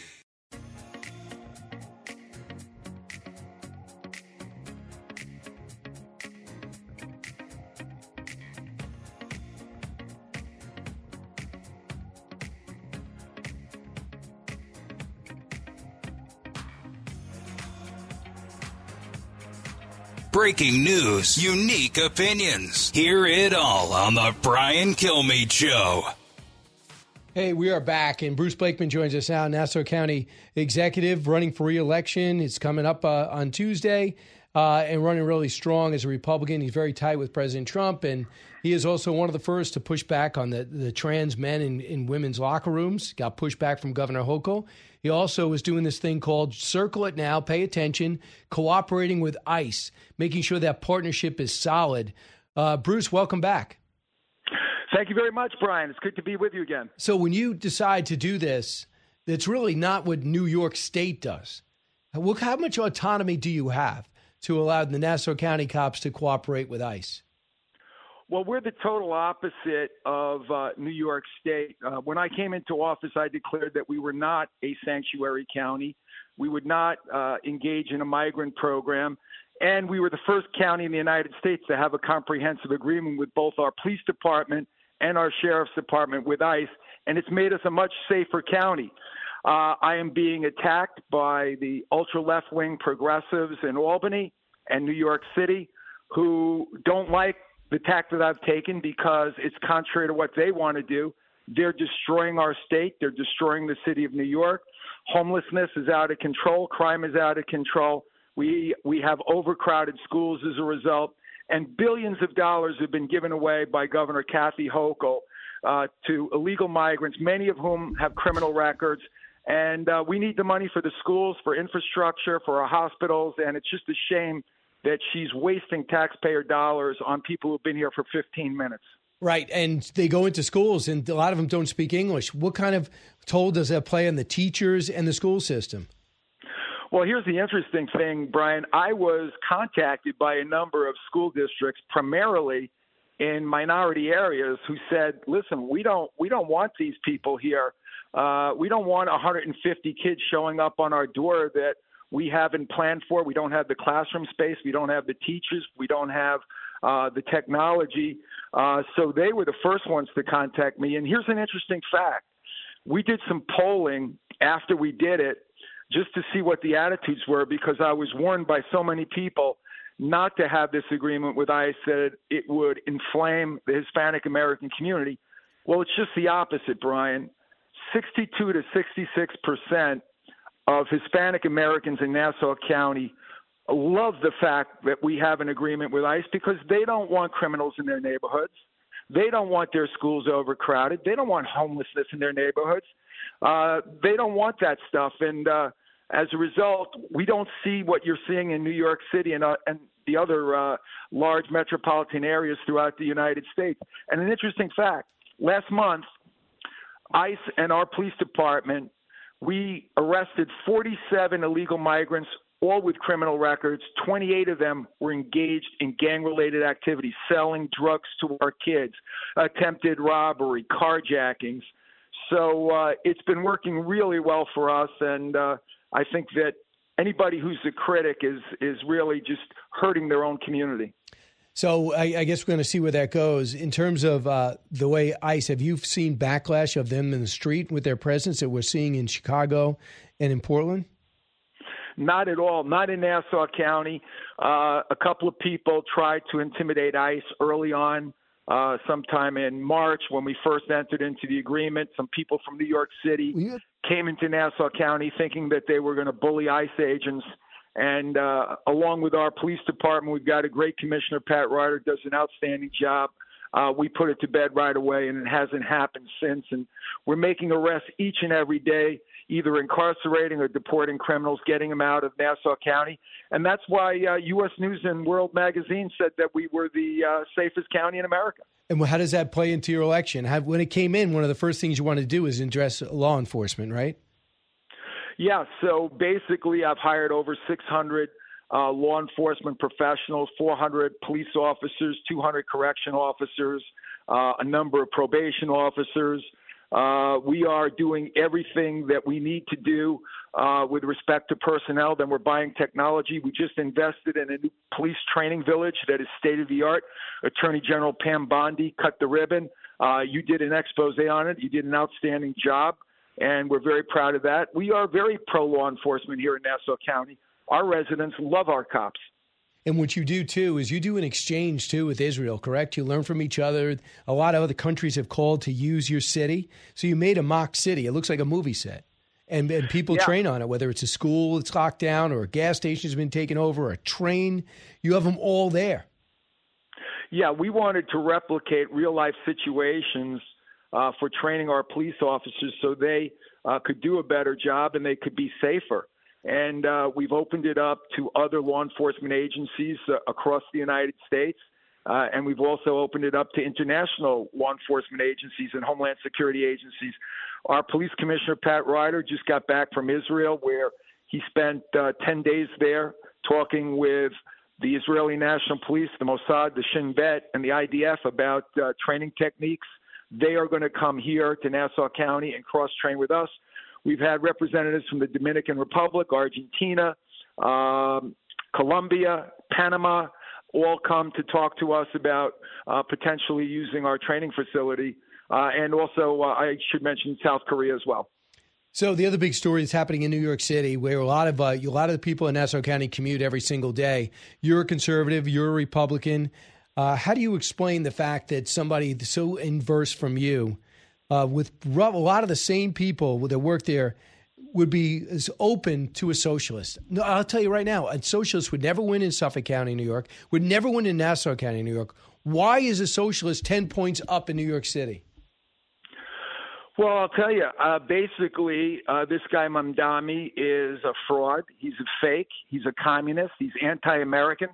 Breaking news, unique opinions. Hear it all on the Brian Kilmeade Show. Hey, we are back, and Bruce Blakeman joins us now, Nassau County executive, running for re-election. It's coming up uh, on Tuesday, uh, and running really strong as a Republican. He's very tight with President Trump, and he is also one of the first to push back on the, the trans men in, in women's locker rooms. Got pushed back from Governor Hochul. He also is doing this thing called Circle It Now, pay attention, cooperating with ICE, making sure that partnership is solid. Uh, Bruce, welcome back. Thank you very much, Brian. It's good to be with you again. So when you decide to do this, it's really not what New York State does. How much autonomy do you have to allow the Nassau County cops to cooperate with ICE? Well, we're the total opposite of uh, New York State. Uh, when I came into office, I declared that we were not a sanctuary county. We would not uh, engage in a migrant program. And we were the first county in the United States to have a comprehensive agreement with both our police department and our sheriff's department with ICE. And it's made us a much safer county. Uh, I am being attacked by the ultra left-wing progressives in Albany and New York City who don't like the tack that I've taken because it's contrary to what they want to do. They're destroying our state. They're destroying the city of New York. Homelessness is out of control. Crime is out of control. We we have overcrowded schools as a result. And billions of dollars have been given away by Governor Kathy Hochul uh, to illegal migrants, many of whom have criminal records. And uh, we need the money for the schools, for infrastructure, for our hospitals. And it's just a shame that she's wasting taxpayer dollars on people who've been here for fifteen minutes. Right. And they go into schools and a lot of them don't speak English. What kind of toll does that play on the teachers and the school system? Well, here's the interesting thing, Brian. I was contacted by a number of school districts, primarily in minority areas, who said, listen, we don't we don't want these people here. Uh, we don't want one hundred fifty kids showing up on our door that we haven't planned for. We don't have the classroom space. We don't have the teachers. We don't have uh, the technology. Uh, so they were the first ones to contact me. And here's an interesting fact. We did some polling after we did it just to see what the attitudes were, because I was warned by so many people not to have this agreement with ICE, that it would inflame the Hispanic American community. Well, it's just the opposite, Brian. sixty-two to sixty-six percent of Hispanic Americans in Nassau County love the fact that we have an agreement with ICE because they don't want criminals in their neighborhoods. They don't want their schools overcrowded. They don't want homelessness in their neighborhoods. Uh, they don't want that stuff. And uh, as a result, we don't see what you're seeing in New York City and, uh, and the other uh, large metropolitan areas throughout the United States. And an interesting fact, last month, ICE and our police department, we arrested forty-seven illegal migrants, all with criminal records. twenty-eight of them were engaged in gang-related activities, selling drugs to our kids, attempted robbery, carjackings. So uh, it's been working really well for us, and uh, I think that anybody who's a critic is is really just hurting their own community. So I, I guess we're going to see where that goes. In terms of uh, the way ICE, have you seen backlash of them in the street with their presence that we're seeing in Chicago and in Portland? Not at all. Not in Nassau County. Uh, a couple of people tried to intimidate ICE early on, uh, sometime in March when we first entered into the agreement. Some people from New York City yeah. came into Nassau County thinking that they were going to bully ICE agents. And uh, along with our police department, we've got a great commissioner, Pat Ryder, does an outstanding job. Uh, we put it to bed right away, and it hasn't happened since. And we're making arrests each and every day, either incarcerating or deporting criminals, getting them out of Nassau County. And that's why uh, U S News and World Magazine said that we were the uh, safest county in America. And how does that play into your election? How, when it came in, one of the first things you wanted to do is address law enforcement, right? Yeah, so basically I've hired over six hundred uh, law enforcement professionals, four hundred police officers, two hundred correction officers, uh, a number of probation officers. Uh, we are doing everything that we need to do uh, with respect to personnel. Then we're buying technology. We just invested in a new police training village that is state-of-the-art. Attorney General Pam Bondi cut the ribbon. Uh, you did an expose on it. You did an outstanding job, and we're very proud of that. We are very pro-law enforcement here in Nassau County. Our residents love our cops. And what you do, too, is you do an exchange, too, with Israel, correct? You learn from each other. A lot of other countries have called to use your city. So you made a mock city. It looks like a movie set. And, and people yeah. train on it, whether it's a school that's locked down or a gas station has been taken over or a train. You have them all there. Yeah, we wanted to replicate real-life situations uh, for training our police officers so they uh, could do a better job and they could be safer. And uh, we've opened it up to other law enforcement agencies uh, across the United States. Uh, and we've also opened it up to international law enforcement agencies and homeland security agencies. Our police commissioner, Pat Ryder, just got back from Israel, where he spent uh, ten days there talking with the Israeli National Police, the Mossad, the Shin Bet, and the I D F about uh, training techniques. They are going to come here to Nassau County and cross-train with us. We've had representatives from the Dominican Republic, Argentina, um, Colombia, Panama, all come to talk to us about uh, potentially using our training facility. Uh, and also, uh, I should mention South Korea as well. So the other big story is happening in New York City, where a lot of uh, a lot of the people in Nassau County commute every single day. You're a conservative. You're a Republican. Uh, how do you explain the fact that somebody so inverse from you, Uh, with a lot of the same people that work there, would be as open to a socialist? No, I'll tell you right now, a socialist would never win in Suffolk County, New York, would never win in Nassau County, New York. Why is a socialist ten points up in New York City? Well, I'll tell you, uh, basically, uh, this guy Mamdani is a fraud. He's a fake. He's a communist. He's anti-American.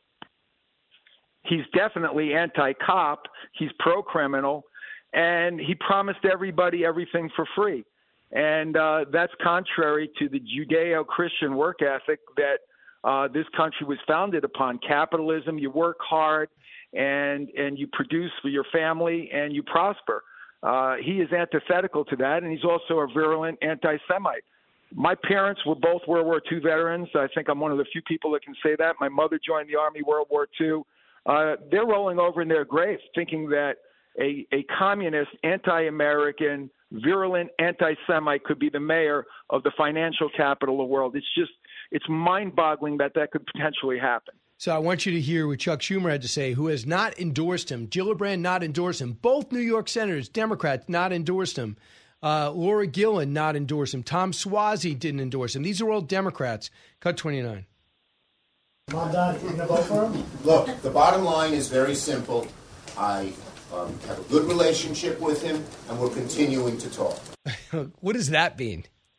He's definitely anti-cop. He's pro-criminal. And he promised everybody everything for free. And uh, that's contrary to the Judeo-Christian work ethic that uh, this country was founded upon. Capitalism, you work hard and, and you produce for your family and you prosper. Uh, he is antithetical to that, and he's also a virulent anti-Semite. My parents were both World War Two veterans. I think I'm one of the few people that can say that. My mother joined the Army World War Two. Uh, they're rolling over in their graves thinking that A, a communist, anti-American, virulent anti-Semite could be the mayor of the financial capital of the world. It's just, it's mind-boggling that that could potentially happen. So I want you to hear what Chuck Schumer had to say, who has not endorsed him. Gillibrand not endorsed him. Both New York senators, Democrats, not endorsed him. Uh, Laura Gillen not endorsed him. Tom Suozzi didn't endorse him. These are all Democrats. Cut twenty-nine. Mamdani, you going to vote for him? Look, the bottom line is very simple. I um, have a good relationship with him, and we're continuing to talk. What does that mean?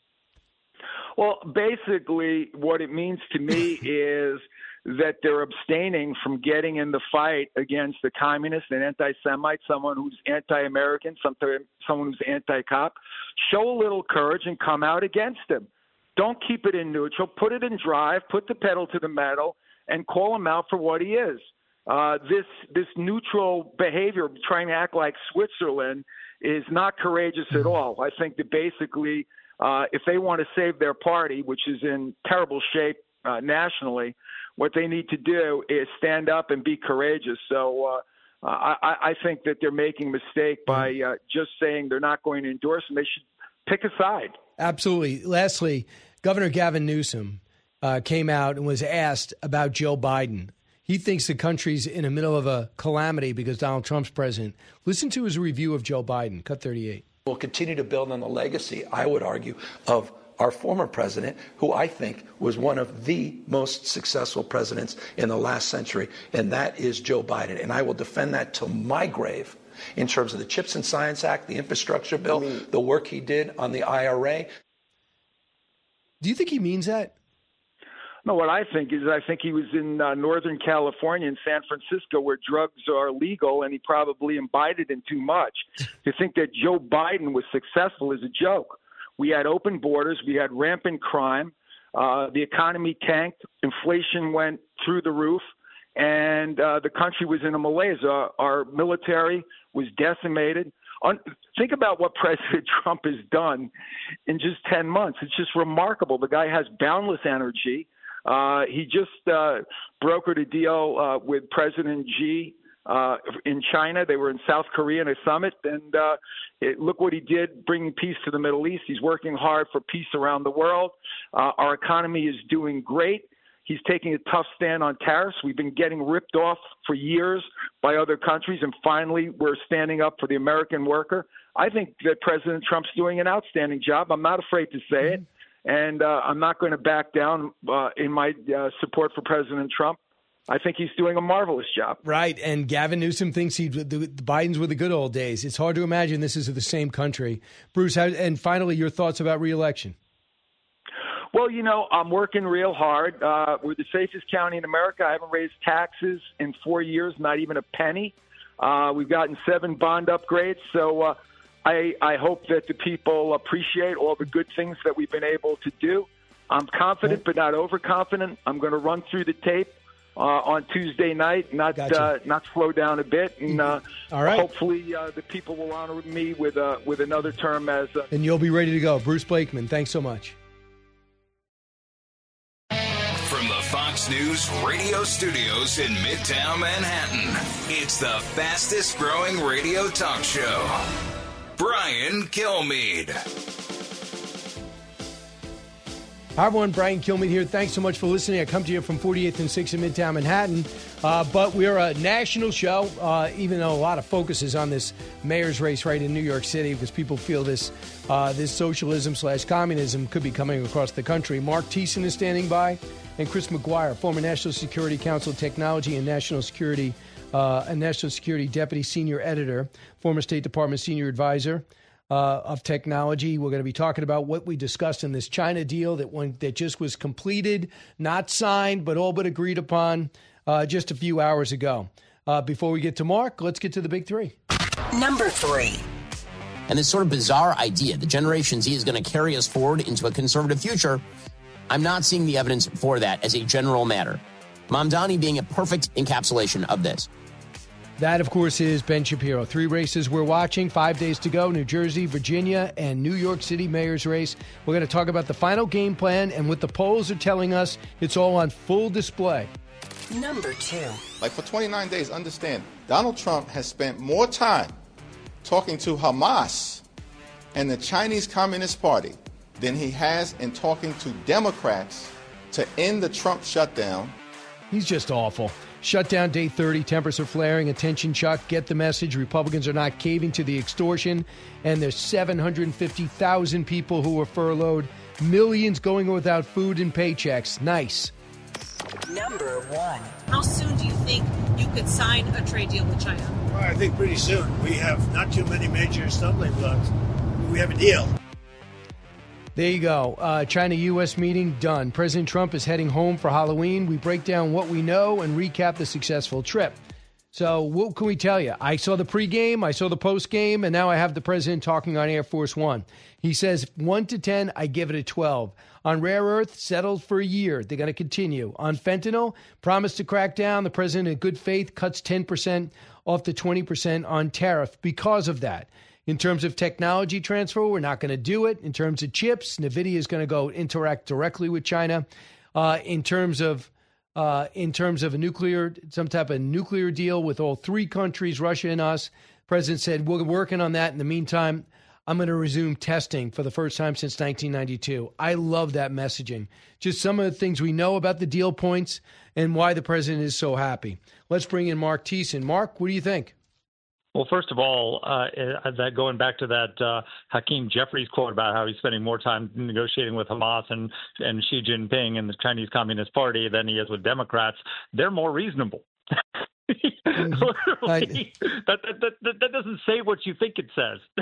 Well, basically, what it means to me is that they're abstaining from getting in the fight against the communist and anti-Semite, someone who's anti-American, someone who's anti-cop. Show a little courage and come out against him. Don't keep it in neutral. Put it in drive. Put the pedal to the metal and call him out for what he is. Uh, this this neutral behavior, trying to act like Switzerland, is not courageous at all. I think that basically, uh, if they want to save their party, which is in terrible shape uh, nationally, what they need to do is stand up and be courageous. So uh, I, I think that they're making a mistake by uh, just saying they're not going to endorse him. They should pick a side. Absolutely. Lastly, Governor Gavin Newsom uh, came out and was asked about Joe Biden. He thinks the country's in the middle of a calamity because Donald Trump's president. Listen to his review of Joe Biden. Cut thirty-eight. We'll continue to build on the legacy, I would argue, of our former president, who I think was one of the most successful presidents in the last century, and that is Joe Biden. And I will defend that to my grave in terms of the CHIPS and Science Act, the infrastructure bill, the work he did on the I R A. Do you think he means that? No, what I think is I think he was in uh, Northern California in San Francisco where drugs are legal, and he probably imbibed it in too much. To think that Joe Biden was successful is a joke. We had open borders. We had rampant crime. Uh, the economy tanked. Inflation went through the roof. And uh, the country was in a malaise. Our, our military was decimated. Un- think about what President Trump has done in just ten months. It's just remarkable. The guy has boundless energy. Uh, he just uh, brokered a deal uh, with President Xi uh, in China. They were in South Korea in a summit, and uh, it, look what he did, bringing peace to the Middle East. He's working hard for peace around the world. Uh, our economy is doing great. He's taking a tough stand on tariffs. We've been getting ripped off for years by other countries, and finally we're standing up for the American worker. I think that President Trump's doing an outstanding job. I'm not afraid to say it. And uh, I'm not going to back down uh, in my uh, support for President Trump. I think he's doing a marvelous job. Right. And Gavin Newsom thinks he the, the Bidens were the good old days. It's hard to imagine this is the same country. Bruce, how, and finally, your thoughts about re-election. Well, you know, I'm working real hard. Uh, we're the safest county in America. I haven't raised taxes in four years, not even a penny. Uh, we've gotten seven bond upgrades. So uh, I, I hope that the people appreciate all the good things that we've been able to do. I'm confident, but not overconfident. I'm going to run through the tape uh, on Tuesday night, not gotcha. uh, not slow down a bit, and uh, all right. hopefully uh, the people will honor me with uh, with another term as. Uh, and you'll be ready to go, Bruce Blakeman. Thanks so much. From the Fox News radio studios in Midtown Manhattan, it's the fastest growing radio talk show. Brian Kilmeade. Hi, everyone. Brian Kilmeade here. Thanks so much for listening. I come to you from forty-eighth and sixth in Midtown Manhattan. Uh, but we're a national show, uh, even though a lot of focus is on this mayor's race right in New York City because people feel this uh, this socialism slash communism could be coming across the country. Mark Thiessen is standing by, and Chris McGuire, former National Security Council Technology and National Security uh, and National Security Deputy Senior Editor, former State Department Senior Advisor uh, of Technology. We're going to be talking about what we discussed in this China deal that one that just was completed, not signed, but all but agreed upon uh, just a few hours ago. Uh, before we get to Mark, let's get to the big three. Number three. And this sort of bizarre idea that Generation Z is going to carry us forward into a conservative future, I'm not seeing the evidence for that as a general matter. Mamdani being a perfect encapsulation of this. That, of course, is Ben Shapiro. Three races we're watching, five days to go, New Jersey, Virginia, and New York City mayor's race. We're going to talk about the final game plan and what the polls are telling us. It's all on full display. Number two. Like for twenty-nine days, understand, Donald Trump has spent more time talking to Hamas and the Chinese Communist Party than he has in talking to Democrats to end the Trump shutdown. He's just awful. Shutdown day thirty, tempers are flaring. Attention, Chuck, get the message. Republicans are not caving to the extortion. And there's seven hundred fifty thousand people who were furloughed. Millions going without food and paychecks. Nice. Number one. How soon do you think you could sign a trade deal with China? Well, I think pretty soon. We have not too many major stumbling blocks. We have a deal. There you go. Uh, China-U S meeting done. President Trump is heading home for Halloween. We break down what we know and recap the successful trip. So what can we tell you? I saw the pregame, I saw the postgame, and now I have the president talking on Air Force One. He says, one to ten, I give it a twelve. On rare earth, settled for a year. They're going to continue. On fentanyl, promised to crack down. The president, in good faith, cuts ten percent off the twenty percent on tariff because of that. In terms of technology transfer, we're not going to do it. In terms of chips, NVIDIA is going to go interact directly with China. Uh, in terms of uh, in terms of a nuclear, some type of nuclear deal with all three countries, Russia and us, the president said, we're working on that. In the meantime, I'm going to resume testing for the first time since nineteen ninety-two. I love that messaging. Just some of the things we know about the deal points and why the president is so happy. Let's bring in Mark Thiessen. Mark, what do you think? Well, first of all, uh, that going back to that uh, Hakeem Jeffries quote about how he's spending more time negotiating with Hamas and, and Xi Jinping and the Chinese Communist Party than he is with Democrats, they're more reasonable. Literally, that, that, that, that doesn't say what you think it says.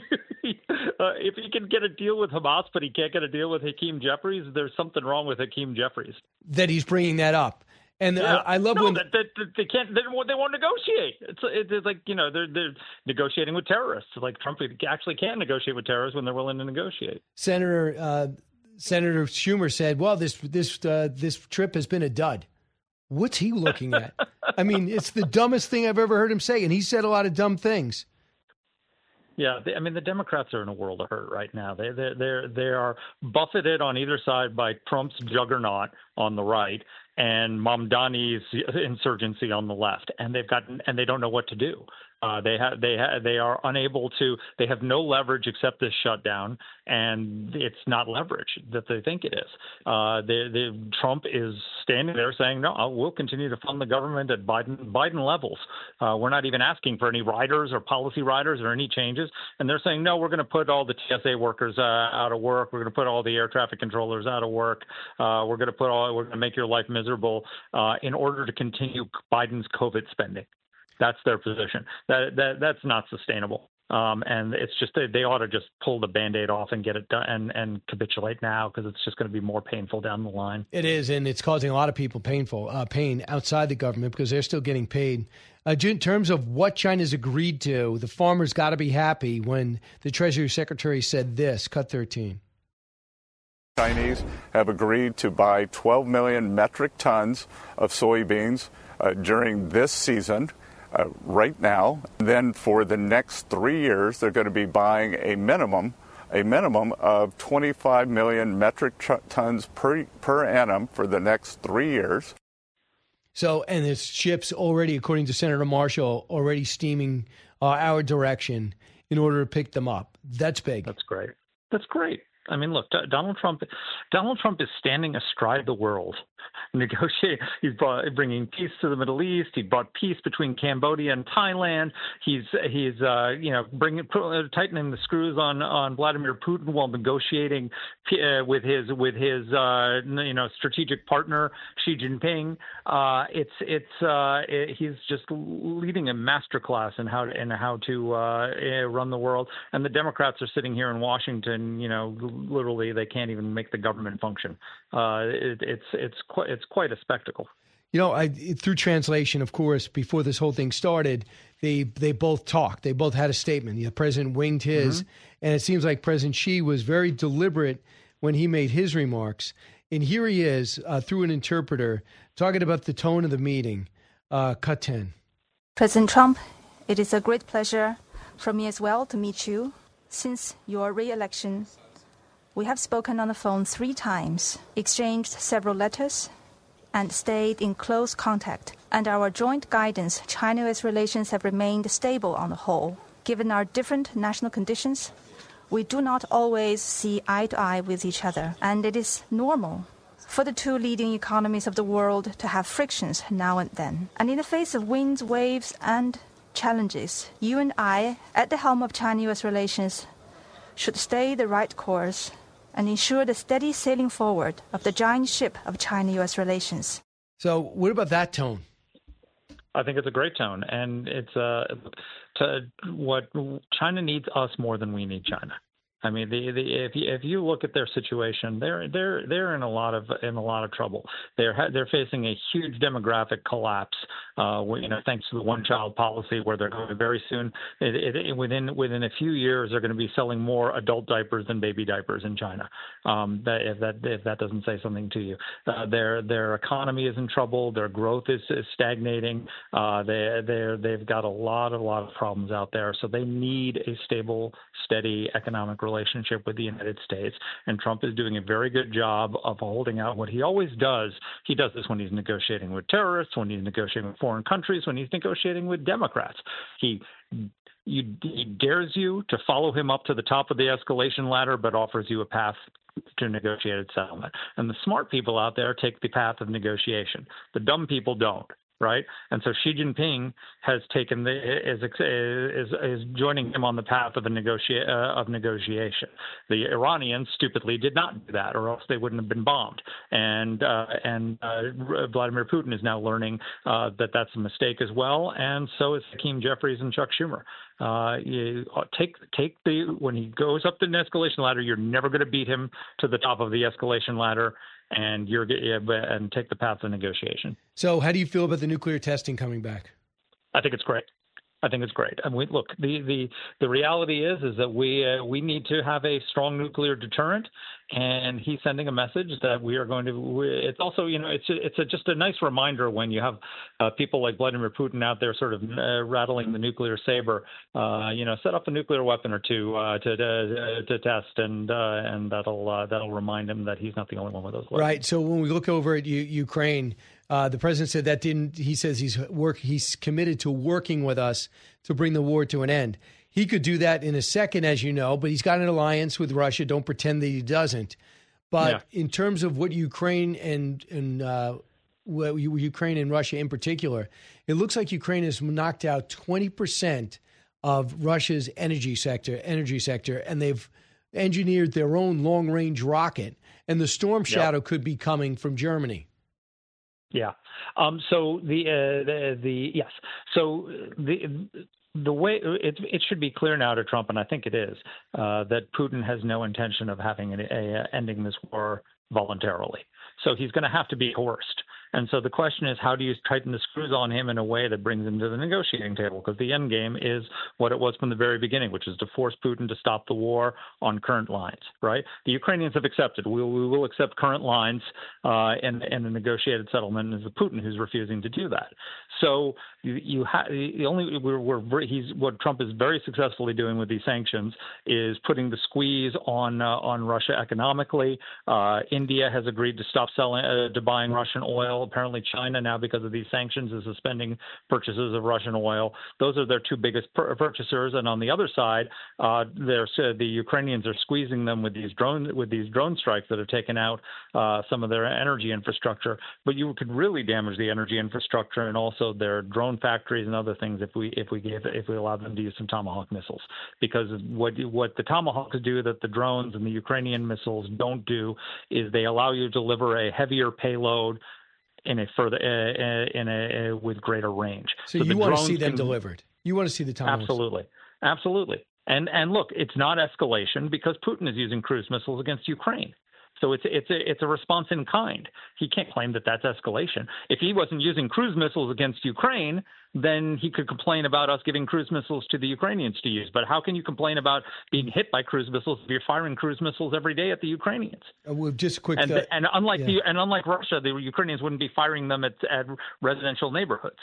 uh, if he can get a deal with Hamas, but he can't get a deal with Hakeem Jeffries, there's something wrong with Hakeem Jeffries. That he's bringing that up. And yeah. I, I love no, when that, that, that they can't. They won't, they won't negotiate. It's, it's like you know they're they're negotiating with terrorists. Like Trump actually can negotiate with terrorists when they're willing to negotiate. Senator uh, Senator Schumer said, "Well, this this uh, this trip has been a dud." What's he looking at? I mean, it's the dumbest thing I've ever heard him say, and he said a lot of dumb things. Yeah, they, I mean, the Democrats are in a world of hurt right now. They they they they are buffeted on either side by Trump's juggernaut on the right and Mamdani's insurgency on the left, and they've got and they don't know what to do. Uh, they have they ha- they are unable to. They have no leverage except this shutdown, and it's not leverage that they think it is. Uh, they, they, Trump is standing there saying, "No, we'll continue to fund the government at Biden Biden levels. Uh, we're not even asking for any riders or policy riders or any changes." And they're saying, "No, we're going to put all the T S A workers uh, out of work. We're going to put all the air traffic controllers out of work. Uh, we're going to put all. We're going to make your life miserable uh, in order to continue Biden's COVID spending." That's their position. That, that that's not sustainable. Um, and it's just they, they ought to just pull the Band-Aid off and get it done and, and capitulate now because it's just going to be more painful down the line. It is, and it's causing a lot of people painful uh, pain outside the government because they're still getting paid. Uh, in terms of what China's agreed to, the farmers got to be happy when the Treasury Secretary said this, cut thirteen. Chinese have agreed to buy twelve million metric tons of soybeans uh, during this season. Uh, right now. Then for the next three years, they're going to be buying a minimum, a minimum of twenty-five million metric tr- tons per per annum for the next three years. So, and there's ships already, according to Senator Marshall, already steaming uh, our direction in order to pick them up. That's big. That's great. That's great. I mean, look, Donald Trump. Donald Trump is standing astride the world, negotiating. He's brought, bringing peace to the Middle East. He brought peace between Cambodia and Thailand. He's he's uh, you know bringing tightening the screws on, on Vladimir Putin while negotiating uh, with his with his uh, you know strategic partner Xi Jinping. Uh, it's it's uh, it, he's just leading a masterclass in how to, in how to uh, run the world. And the Democrats are sitting here in Washington, you know. Literally, they can't even make the government function. Uh, it, it's it's quite it's quite a spectacle. You know, I, through translation, of course, before this whole thing started, they they both talked. They both had a statement. The president winged his, mm-hmm. and it seems like President Xi was very deliberate when he made his remarks. And here he is, uh, through an interpreter, talking about the tone of the meeting. Uh, cut ten. President Trump, it is a great pleasure for me as well to meet you. Since your re-election, we have spoken on the phone three times, exchanged several letters, and stayed in close contact. And our joint guidance, China-U S relations have remained stable on the whole. Given our different national conditions, we do not always see eye to eye with each other, and it is normal for the two leading economies of the world to have frictions now and then. And in the face of winds, waves, and challenges, you and I, at the helm of China-U S relations, should stay the right course and ensure the steady sailing forward of the giant ship of China-U S relations. So what about that tone? I think it's a great tone, and it's uh, to what China needs us more than we need China. I mean, the, the, if you, if you look at their situation, they're they're they're in a lot of in a lot of trouble. They're they're facing a huge demographic collapse. Uh, you know, thanks to the one-child policy, where they're going to very soon, it, it, within within a few years, they're going to be selling more adult diapers than baby diapers in China. Um, that, if that if that doesn't say something to you, uh, their their economy is in trouble. Their growth is, is stagnating. Uh, they they they've got a lot a lot of problems out there. So they need a stable, steady economic relationship. relationship with the United States, and Trump is doing a very good job of holding out what he always does. He does this when he's negotiating with terrorists, when he's negotiating with foreign countries, when he's negotiating with Democrats. He you, he dares you to follow him up to the top of the escalation ladder, but offers you a path to negotiated settlement. And the smart people out there take the path of negotiation. The dumb people don't. Right, and so Xi Jinping has taken the is is is joining him on the path of a negotia uh, of negotiation. The Iranians stupidly did not do that, or else they wouldn't have been bombed. And uh, and uh, Vladimir Putin is now learning uh, that that's a mistake as well, and so is Hakeem Jeffries and Chuck Schumer. Uh, you take take the when he goes up the escalation ladder, you're never going to beat him to the top of the escalation ladder. And you're and take the path of negotiation. So, how do you feel about the nuclear testing coming back? I think it's great. I think it's great. I mean, look, the the, the reality is is that we uh, we need to have a strong nuclear deterrent, and he's sending a message that we are going to. It's also, you know, it's a, it's a, just a nice reminder when you have uh, people like Vladimir Putin out there sort of uh, rattling the nuclear saber. Uh, you know, set up a nuclear weapon or two uh, to, to to test, and uh, and that'll uh, that'll remind him that he's not the only one with those weapons. Right. So when we look over at U- Ukraine. Uh, the president said that didn't. He says he's work. He's committed to working with us to bring the war to an end. He could do that in a second, as you know, but he's got an alliance with Russia. Don't pretend that he doesn't. But yeah. in terms of what Ukraine and and uh, what Ukraine and Russia in particular, it looks like Ukraine has knocked out twenty percent of Russia's energy sector. Energy sector, and they've engineered their own long range rocket. And the Storm Shadow yep. could be coming from Germany. Yeah. Um, so the, uh, the the yes. So the the way it it should be clear now to Trump, and I think it is, uh, that Putin has no intention of having a, a ending this war voluntarily. So he's going to have to be coerced. And so the question is, how do you tighten the screws on him in a way that brings him to the negotiating table? Because the end game is what it was from the very beginning, which is to force Putin to stop the war on current lines, right? The Ukrainians have accepted. We, we will accept current lines uh, in, in a negotiated settlement. It's Putin who's refusing to do that. So you, you have the only we're, we're he's what Trump is very successfully doing with these sanctions is putting the squeeze on uh, on Russia economically. Uh, India has agreed to stop selling uh, to buying Russian oil. Apparently, China now, because of these sanctions, is suspending purchases of Russian oil. Those are their two biggest pur- purchasers. And on the other side, uh, uh, the Ukrainians are squeezing them with these drone with these drone strikes that have taken out uh, some of their energy infrastructure. But you could really damage the energy infrastructure and also their drone factories and other things if we if we gave if we allowed them to use some Tomahawk missiles. Because what what the Tomahawks do that the drones and the Ukrainian missiles don't do is they allow you to deliver a heavier payload in a further uh, in a uh, with greater range. So, so you want to see them can, delivered. You want to see the Tomahawks. Absolutely, absolutely. And and look, it's not escalation because Putin is using cruise missiles against Ukraine. So it's it's a it's a response in kind. He can't claim that that's escalation. If he wasn't using cruise missiles against Ukraine, then he could complain about us giving cruise missiles to the Ukrainians to use. But how can you complain about being hit by cruise missiles if you're firing cruise missiles every day at the Ukrainians? Uh, well, just quick. And, uh, and unlike yeah. the and unlike Russia, the Ukrainians wouldn't be firing them at, at residential neighborhoods.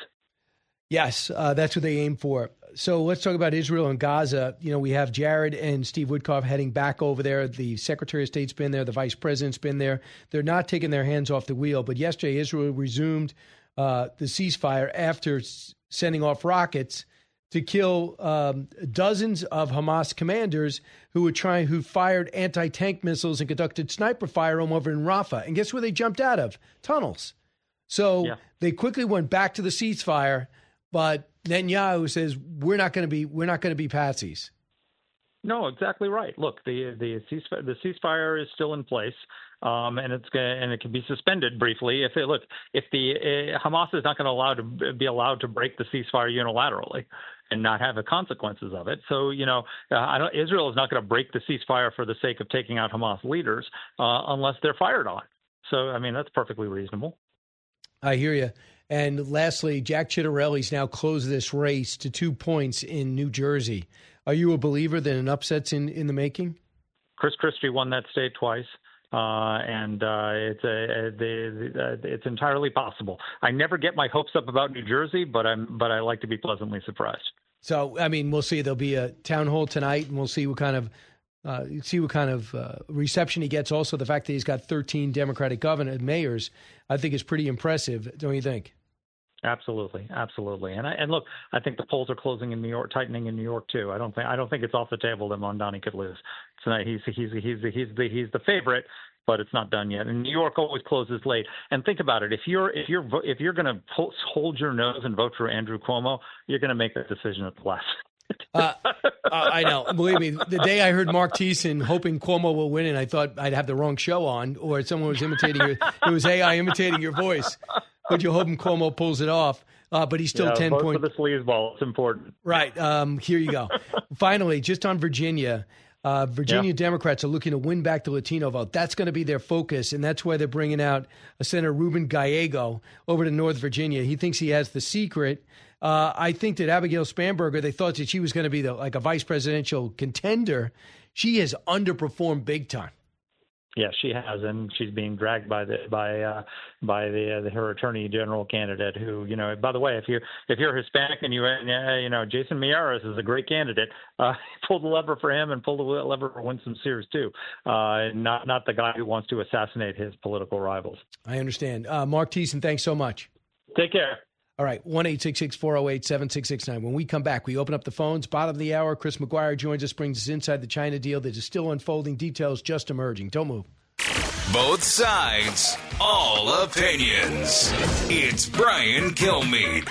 Yes, uh, that's what they aim for. So let's talk about Israel and Gaza. You know, we have Jared and Steve Witkoff heading back over there. The Secretary of State's been there. The Vice President's been there. They're not taking their hands off the wheel. But yesterday, Israel resumed uh, the ceasefire after s- sending off rockets to kill um, dozens of Hamas commanders who were trying, who fired anti-tank missiles and conducted sniper fire over in Rafah. And guess where they jumped out of? Tunnels. So yeah. they quickly went back to the ceasefire. But Netanyahu says we're not going to be we're not going to be patsies. No, exactly right. Look, the the ceasefire, the ceasefire is still in place. um, and it's gonna, and it can be suspended briefly if it look if the uh, Hamas is not going to allow to be allowed to break the ceasefire unilaterally and not have the consequences of it. So, you know, uh, I don't, Israel is not going to break the ceasefire for the sake of taking out Hamas leaders uh, unless they're fired on. So, I mean, that's perfectly reasonable. I hear you. And lastly, Jack Ciattarelli's now closed this race to two points in New Jersey. Are you a believer that an upset's in, in the making? Chris Christie won that state twice. Uh, and uh, it's a, a the, the, it's entirely possible. I never get my hopes up about New Jersey, but I'm but I like to be pleasantly surprised. So, I mean, we'll see. There'll be a town hall tonight, and we'll see what kind of uh, see what kind of uh, reception he gets. Also, the fact that he's got thirteen Democratic governor mayors, I think, is pretty impressive. Don't you think? Absolutely, absolutely. And I, and look, I think the polls are closing in New York, tightening in New York too. I don't think I don't think it's off the table that Mamdani could lose tonight. He's he's he's he's the he's the favorite, but it's not done yet. And New York always closes late. And think about it: if you're if you're if you're going to hold your nose and vote for Andrew Cuomo, you're going to make that decision at the last. uh, uh, I know. Believe me, the day I heard Mark Thiessen hoping Cuomo will win, and I thought I'd have the wrong show on, or someone was imitating your, it was A I imitating your voice. But you hope Cuomo pulls it off. Uh, but he's still yeah, ten vote points. For the sleazeball. It's important. Right. Um, here you go. Finally, just on Virginia, uh, Virginia yeah. Democrats are looking to win back the Latino vote. That's going to be their focus, and that's why they're bringing out Senator Ruben Gallego over to North Virginia. He thinks he has the secret. Uh, I think that Abigail Spanberger, they thought that she was going to be the, like a vice presidential contender. She has underperformed big time. Yeah, she has, and she's being dragged by the by uh, by the, uh, the her attorney general candidate. Who, you know, by the way, if you if you're Hispanic and you uh, you know Jason Miyares is a great candidate, uh, pull the lever for him and pull the lever for Winston Sears too. Uh, not not the guy who wants to assassinate his political rivals. I understand. Uh, Mark Thiessen, thanks so much. Take care. All right, one eight six six, four oh eight, seven six six nine. When we come back, we open up the phones. Bottom of the hour, Chris McGuire joins us, brings us inside the China deal that is still unfolding, details just emerging. Don't move. Both sides, all opinions. It's Brian Kilmeade.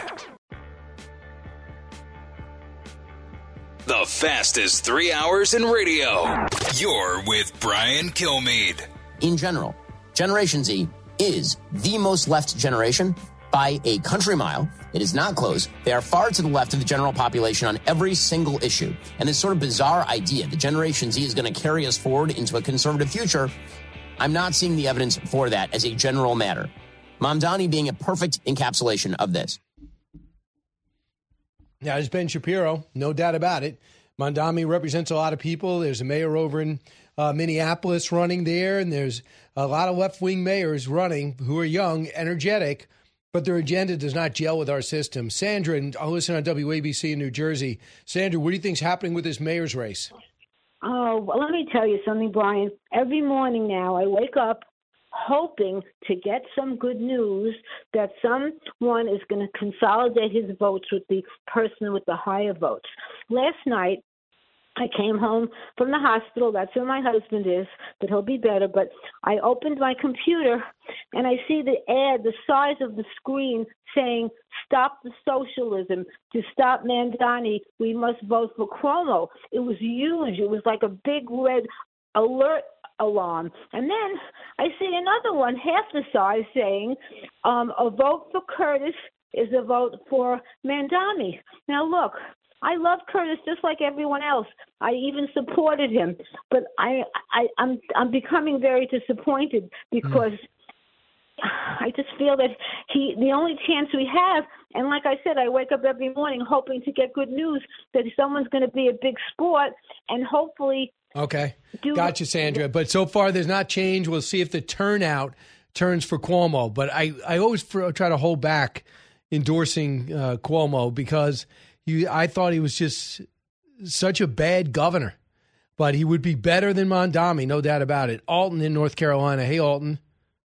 The fastest three hours in radio. You're with Brian Kilmeade. In general, Generation Z is the most left generation by a country mile. It is not close. They are far to the left of the general population on every single issue. And this sort of bizarre idea that Generation Z is going to carry us forward into a conservative future, I'm not seeing the evidence for that as a general matter. Mamdani being a perfect encapsulation of this. Now, there's Ben Shapiro, no doubt about it. Mamdani represents a lot of people. There's a mayor over in uh, Minneapolis running there, and there's a lot of left-wing mayors running who are young, energetic, but their agenda does not gel with our system. Sandra, and I'll listen on W A B C in New Jersey. Sandra, what do you think's happening with this mayor's race? Oh, well, let me tell you something, Brian. Every morning now I wake up hoping to get some good news that someone is going to consolidate his votes with the person with the higher votes. Last night, I came home from the hospital. That's where my husband is, but he'll be better. But I opened my computer, and I see the ad, the size of the screen, saying, "Stop the socialism. To stop Mamdani, we must vote for Cuomo." It was huge. It was like a big red alert alarm. And then I see another one, half the size, saying, um, a vote for Curtis is a vote for Mamdani. Now, look, I love Curtis just like everyone else. I even supported him, but I, I, I'm, I'm becoming very disappointed because mm. I just feel that he, the only chance we have, and like I said, I wake up every morning hoping to get good news that someone's going to be a big sport and hopefully. Okay, gotcha, Sandra. But so far, there's not change. We'll see if the turnout turns for Cuomo. But I, I always try to hold back endorsing uh, Cuomo because. He, I thought he was just such a bad governor, but he would be better than Mamdani, no doubt about it. Alton in North Carolina. Hey, Alton.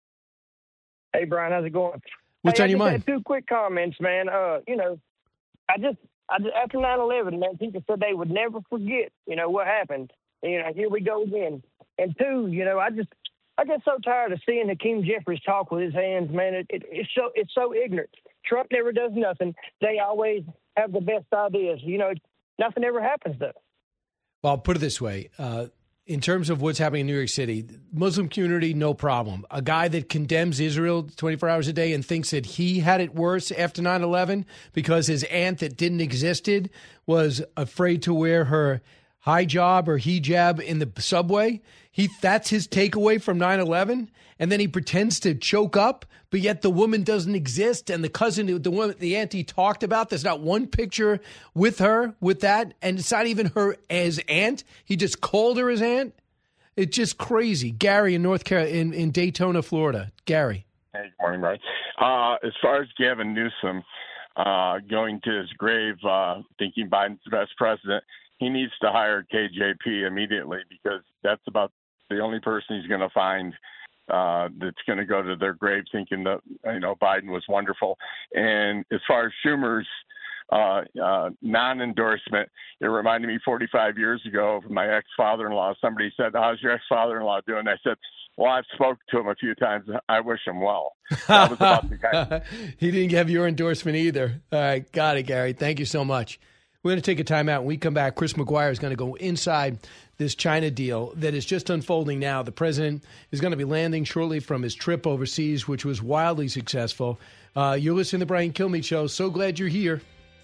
Hey, Brian, how's it going? What's hey, on your mind? I just had two quick comments, man. Uh, you know, I just, I just after nine eleven, man, people said they would never forget, you know, what happened. And, you know, here we go again. And two, you know, I just, I get so tired of seeing Hakeem Jeffries talk with his hands, man. It, it, it's so, it's so ignorant. Trump never does nothing. They always have the best ideas. You know, nothing ever happens, though. Well, I'll put it this way. Uh, in terms of what's happening in New York City, Muslim community, no problem. A guy that condemns Israel twenty-four hours a day and thinks that he had it worse after nine eleven because his aunt that didn't existed was afraid to wear her hijab or hijab in the subway. He that's his takeaway from nine eleven. And then he pretends to choke up, but yet the woman doesn't exist. And the cousin, the woman, the aunt he talked about, there's not one picture with her with that. And it's not even her as aunt. He just called her his aunt. It's just crazy. Gary in North Carolina, in, in Daytona, Florida. Gary. Hey, good morning, Brian. Uh, as far as Gavin Newsom uh, going to his grave, uh, thinking Biden's the best president, he needs to hire K J P immediately because that's about the only person he's going to find uh, that's going to go to their grave thinking that, you know, Biden was wonderful. And as far as Schumer's uh, uh, non-endorsement, it reminded me forty-five years ago of my ex-father-in-law. Somebody said, how's your ex-father-in-law doing? I said, well, I've spoken to him a few times. I wish him well. That was about the guy. He didn't have your endorsement either. All right. Got it, Gary. Thank you so much. We're going to take a time out. When we come back, Chris McGuire is going to go inside this China deal that is just unfolding now. The president is going to be landing shortly from his trip overseas, which was wildly successful. Uh, you're listening to the Brian Kilmeade Show. So glad you're here.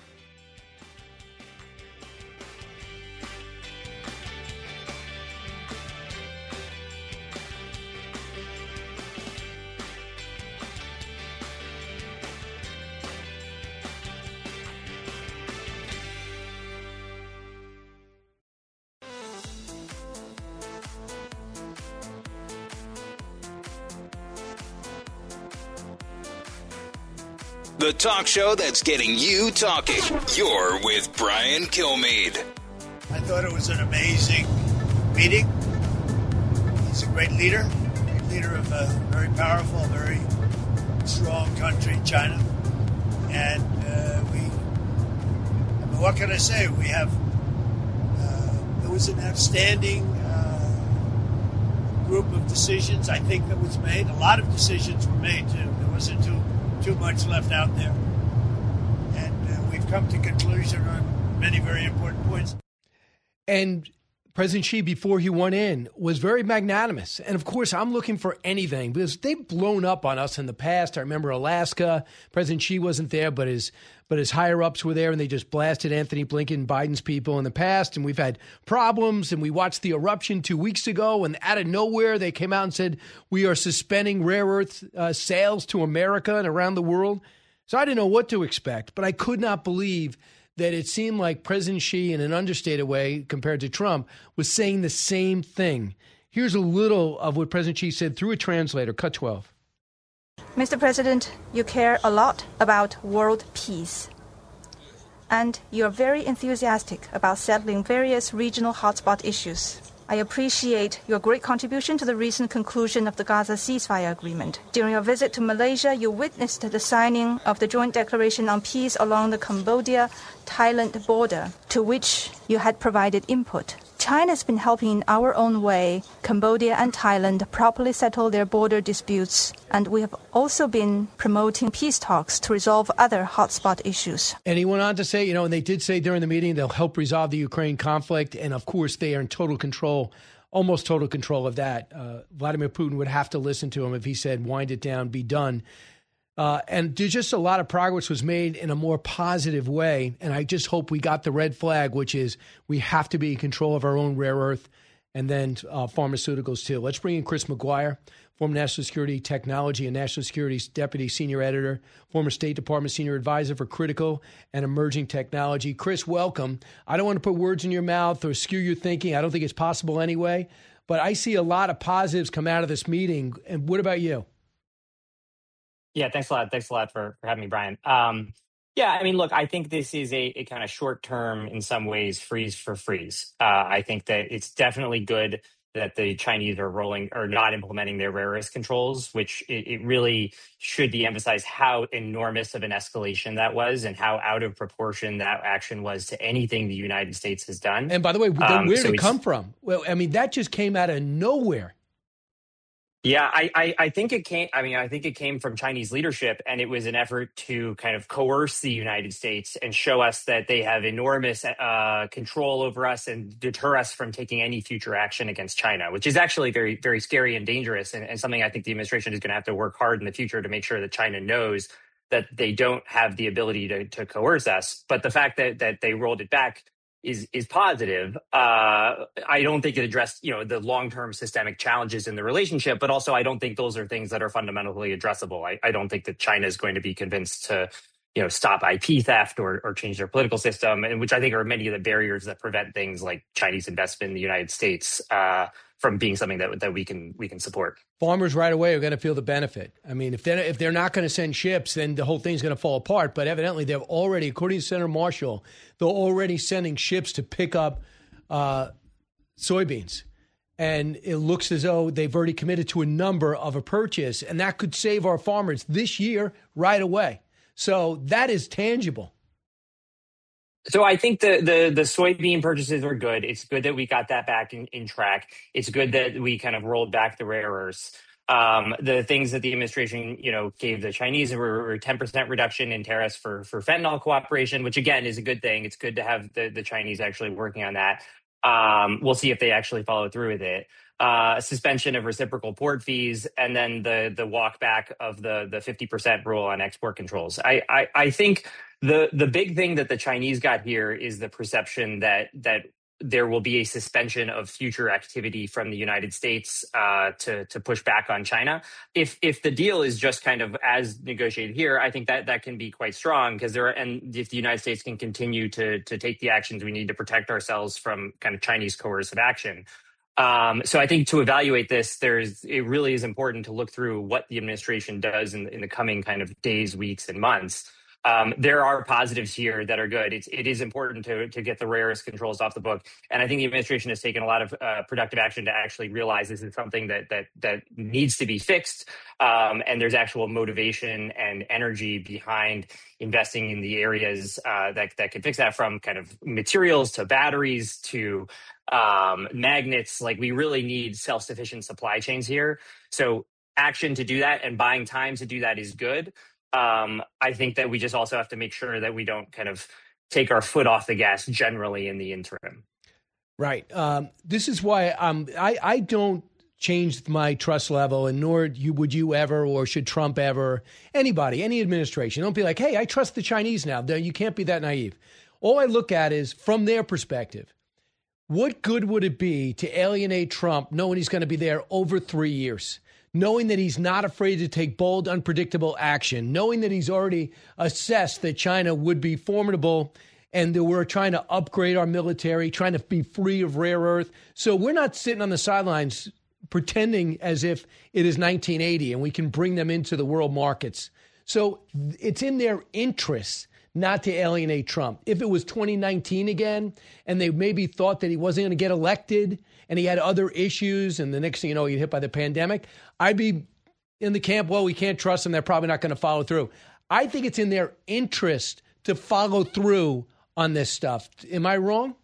The talk show that's getting you talking. You're with Brian Kilmeade. I thought it was an amazing meeting. He's a great leader, a leader of a very powerful, very strong country, China. And uh, we, I mean, what can I say? We have, uh, it was an outstanding uh, group of decisions, I think, that was made. A lot of decisions were made, too. There wasn't too too much left out there. And uh, we've come to conclusion on many very important points. And President Xi, before he went in, was very magnanimous. And, of course, I'm looking for anything because they've blown up on us in the past. I remember Alaska. President Xi wasn't there, but his but his higher-ups were there, and they just blasted Anthony Blinken, Biden's people, in the past. And we've had problems, and we watched the eruption two weeks ago, and out of nowhere, they came out and said, we are suspending rare earth uh, sales to America and around the world. So I didn't know what to expect, but I could not believe that it seemed like President Xi, in an understated way compared to Trump, was saying the same thing. Here's a little of what President Xi said through a translator. Cut twelve. Mister President, you care a lot about world peace. And you're very enthusiastic about settling various regional hotspot issues. I appreciate your great contribution to the recent conclusion of the Gaza ceasefire agreement. During your visit to Malaysia, you witnessed the signing of the Joint Declaration on Peace along the Cambodia-Thailand border, to which you had provided input. China's been helping in our own way Cambodia and Thailand properly settle their border disputes, and we have also been promoting peace talks to resolve other hotspot issues. And he went on to say, you know, and they did say during the meeting they'll help resolve the Ukraine conflict, and of course they are in total control, almost total control of that. Uh, Vladimir Putin would have to listen to him if he said, wind it down, be done. Uh, and there's just a lot of progress was made in a more positive way. And I just hope we got the red flag, which is we have to be in control of our own rare earth and then uh, pharmaceuticals, too. Let's bring in Chris McGuire, former National Security Technology and National Security Deputy Senior Editor, former State Department Senior Advisor for Critical and Emerging Technology. Chris, welcome. I don't want to put words in your mouth or skew your thinking. I don't think it's possible anyway. But I see a lot of positives come out of this meeting. And what about you? Yeah, thanks a lot. Thanks a lot for, for having me, Brian. Um, yeah, I mean, look, I think this is a, a kind of short term, in some ways, freeze for freeze. Uh, I think that it's definitely good that the Chinese are rolling or not implementing their rare earth controls, which it, it really should be emphasized how enormous of an escalation that was and how out of proportion that action was to anything the United States has done. And by the way, um, where so did it come from? Well, I mean, that just came out of nowhere. Yeah, I, I, I think it came. I mean, I think it came from Chinese leadership, and it was an effort to kind of coerce the United States and show us that they have enormous uh, control over us and deter us from taking any future action against China, which is actually very, very scary and dangerous, and, and something I think the administration is going to have to work hard in the future to make sure that China knows that they don't have the ability to, to coerce us. But the fact that that they rolled it back is is positive. Uh, I don't think it addressed, you know, the long-term systemic challenges in the relationship, but also I don't think those are things that are fundamentally addressable. I, I don't think that China is going to be convinced to, you know, stop I P theft or, or change their political system, and which I think are many of the barriers that prevent things like Chinese investment in the United States uh, from being something that that we can we can support. Farmers right away are going to feel the benefit. I mean, if they're, if they're not going to send ships, then the whole thing's going to fall apart. But evidently, they've already, according to Senator Marshall, they're already sending ships to pick up uh, soybeans. And it looks as though they've already committed to a number of a purchase, and that could save our farmers this year right away. So that is tangible. So I think the, the the soybean purchases are good. It's good that we got that back in, in track. It's good that we kind of rolled back the rare earths. Um, the things that the administration, you know, gave the Chinese were a ten percent reduction in tariffs for, for fentanyl cooperation, which again is a good thing. It's good to have the, the Chinese actually working on that. Um, we'll see if they actually follow through with it. Uh, suspension of reciprocal port fees, and then the the walk back of the the fifty percent rule on export controls. I, I I think the the big thing that the Chinese got here is the perception that that there will be a suspension of future activity from the United States uh, to to push back on China. If if the deal is just kind of as negotiated here, I think that that can be quite strong, because there are, and if the United States can continue to to take the actions we need to protect ourselves from kind of Chinese coercive action. Um, so I think to evaluate this, there's it really is important to look through what the administration does in, in the coming kind of days, weeks, and months. Um, there are positives here that are good. It's, it is important to to get the rarest controls off the book, and I think the administration has taken a lot of uh, productive action to actually realize this is something that that that needs to be fixed. Um, and there's actual motivation and energy behind investing in the areas uh, that that can fix that, from kind of materials to batteries to um, magnets. Like, we really need self-sufficient supply chains here. So action to do that and buying time to do that is good. Um, I think that we just also have to make sure that we don't kind of take our foot off the gas generally in the interim. Right. Um, this is why um, I, I don't change my trust level, and nor you would you ever, or should Trump ever, anybody, any administration. Don't be like, hey, I trust the Chinese now. You can't be that naive. All I look at is, from their perspective, what good would it be to alienate Trump knowing he's going to be there over three years? Knowing that he's not afraid to take bold, unpredictable action, knowing that he's already assessed that China would be formidable and that we're trying to upgrade our military, trying to be free of rare earth. So we're not sitting on the sidelines pretending as if it is nineteen eighty and we can bring them into the world markets. So it's in their interest not to alienate Trump. If it was twenty nineteen again, and they maybe thought that he wasn't going to get elected and he had other issues, and the next thing you know, he'd hit by the pandemic, I'd be in the camp, well, we can't trust them. They're probably not going to follow through. I think it's in their interest to follow through on this stuff. Am I wrong?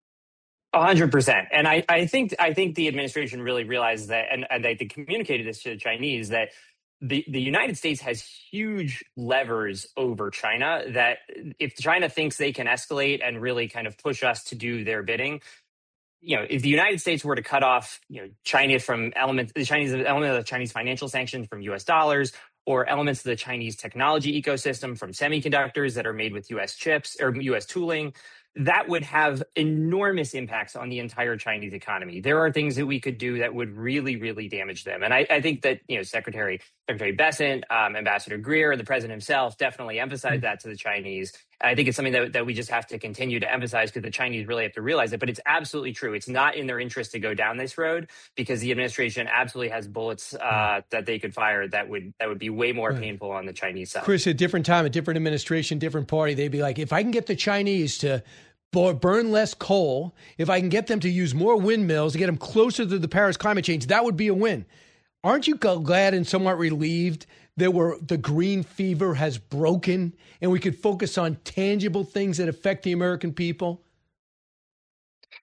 A hundred percent. And I, I think I think the administration really realized that, and, and they communicated this to the Chinese, that the, the United States has huge levers over China, that if China thinks they can escalate and really kind of push us to do their bidding, you know, if the United States were to cut off, you know, China from elements, the Chinese element of the Chinese financial sanctions from U S dollars, or elements of the Chinese technology ecosystem from semiconductors that are made with U S chips or U S tooling, that would have enormous impacts on the entire Chinese economy. There are things that we could do that would really, really damage them. And I, I think that, you know, Secretary Secretary Bessent, um, Ambassador Greer, the president himself definitely emphasized that to the Chinese. I think it's something that, that we just have to continue to emphasize, because the Chinese really have to realize it. But it's absolutely true. It's not in their interest to go down this road, because the administration absolutely has bullets uh, that they could fire that would that would be way more right. painful on the Chinese side. Chris, at a different time, a different administration, different party, they'd be like, if I can get the Chinese to burn less coal, if I can get them to use more windmills, to get them closer to the Paris climate change, that would be a win. Aren't you glad and somewhat relieved that we're, the green fever has broken and we could focus on tangible things that affect the American people?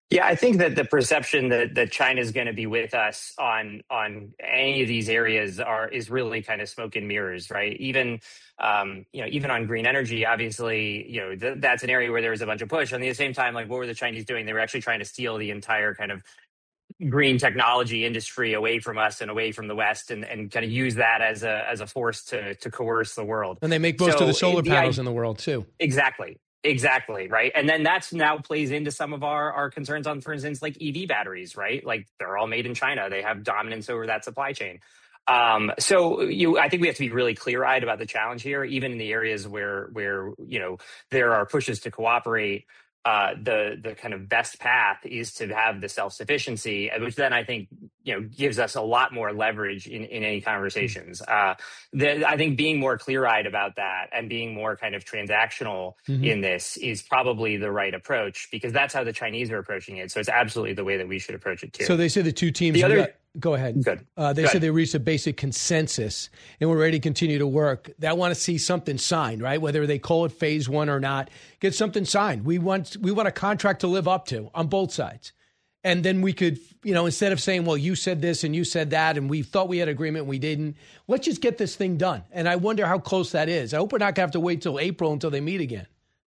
Yeah, I think that the perception that, that China is going to be with us on on any of these areas are is really kind of smoke and mirrors, right? Even um, you know, even on green energy, obviously, you know, th- that's an area where there was a bunch of push. On the same time, like, what were the Chinese doing? They were actually trying to steal the entire kind of green technology industry away from us and away from the West, and, and kind of use that as a as a force to to coerce the world. And they make most so of the solar the, panels I, in the world too. Exactly. Exactly. Right. And then that's now plays into some of our, our concerns on, for instance, like E V batteries, right? Like they're all made in China. They have dominance over that supply chain. Um, so you, I think we have to be really clear eyed about the challenge here, even in the areas where, where, you know, there are pushes to cooperate. Uh, the the kind of best path is to have the self-sufficiency, which then I think, you know, gives us a lot more leverage in, in any conversations. Uh, the, I think being more clear-eyed about that and being more kind of transactional Mm-hmm. in this is probably the right approach, because that's how the Chinese are approaching it. So it's absolutely the way that we should approach it too. So they say the two teams. The other, got, go ahead. Good. Uh, they Go said ahead. they reached a basic consensus and we're ready to continue to work. They want to see something signed, right? Whether they call it phase one or not, get something signed. We want we want a contract to live up to on both sides. And then we could, you know, instead of saying, well, you said this and you said that, and we thought we had agreement, and we didn't. Let's just get this thing done. And I wonder how close that is. I hope we're not going to have to wait till April until they meet again.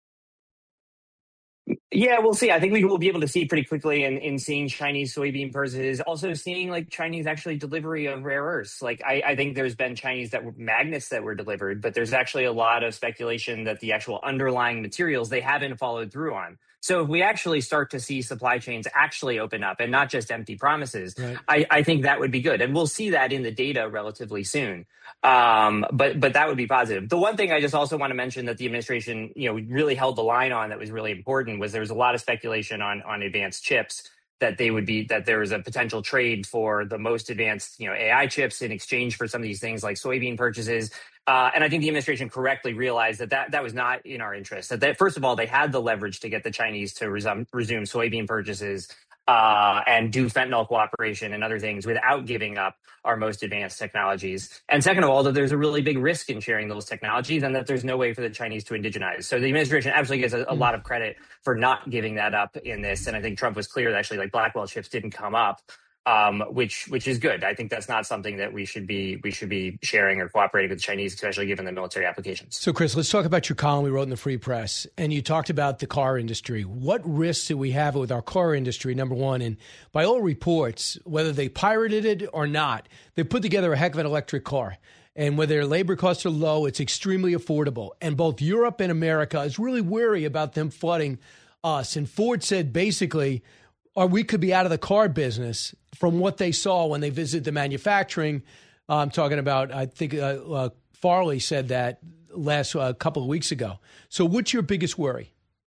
Yeah, we'll see. I think we will be able to see pretty quickly in, in seeing Chinese soybean purchases, also seeing like Chinese actually delivery of rare earths. Like I, I think there's been Chinese that were magnets that were delivered, but there's actually a lot of speculation that the actual underlying materials they haven't followed through on. So if we actually start to see supply chains actually open up and not just empty promises, Right. I, I think that would be good. And we'll see that in the data relatively soon. Um, but but that would be positive. The one thing I just also want to mention that the administration, you know, really held the line on that was really important was there was a lot of speculation on on advanced chips that they would be that there was a potential trade for the most advanced, you know, A I chips in exchange for some of these things like soybean purchases. Uh, and I think the administration correctly realized that, that that was not in our interest. That, that first of all, they had the leverage to get the Chinese to resume, resume soybean purchases uh, and do fentanyl cooperation and other things without giving up our most advanced technologies. And second of all, that there's a really big risk in sharing those technologies and that there's no way for the Chinese to indigenize. So the administration absolutely gets a, a lot of credit for not giving that up in this. And I think Trump was clear that actually like Blackwell chips didn't come up. Um, which which is good. I think that's not something that we should be we should be sharing or cooperating with the Chinese, especially given the military applications. So, Chris, let's talk about your column we wrote in the Free Press, and you talked about the car industry. What risks do we have with our car industry, number one? And by all reports, whether they pirated it or not, they put together a heck of an electric car. And whether labor costs are low, it's extremely affordable. And both Europe and America is really wary about them flooding us. And Ford said basically, or we could be out of the car business from what they saw when they visited the manufacturing. Uh, I'm talking about, I think uh, uh, Farley said that last uh, couple of weeks ago. So what's your biggest worry?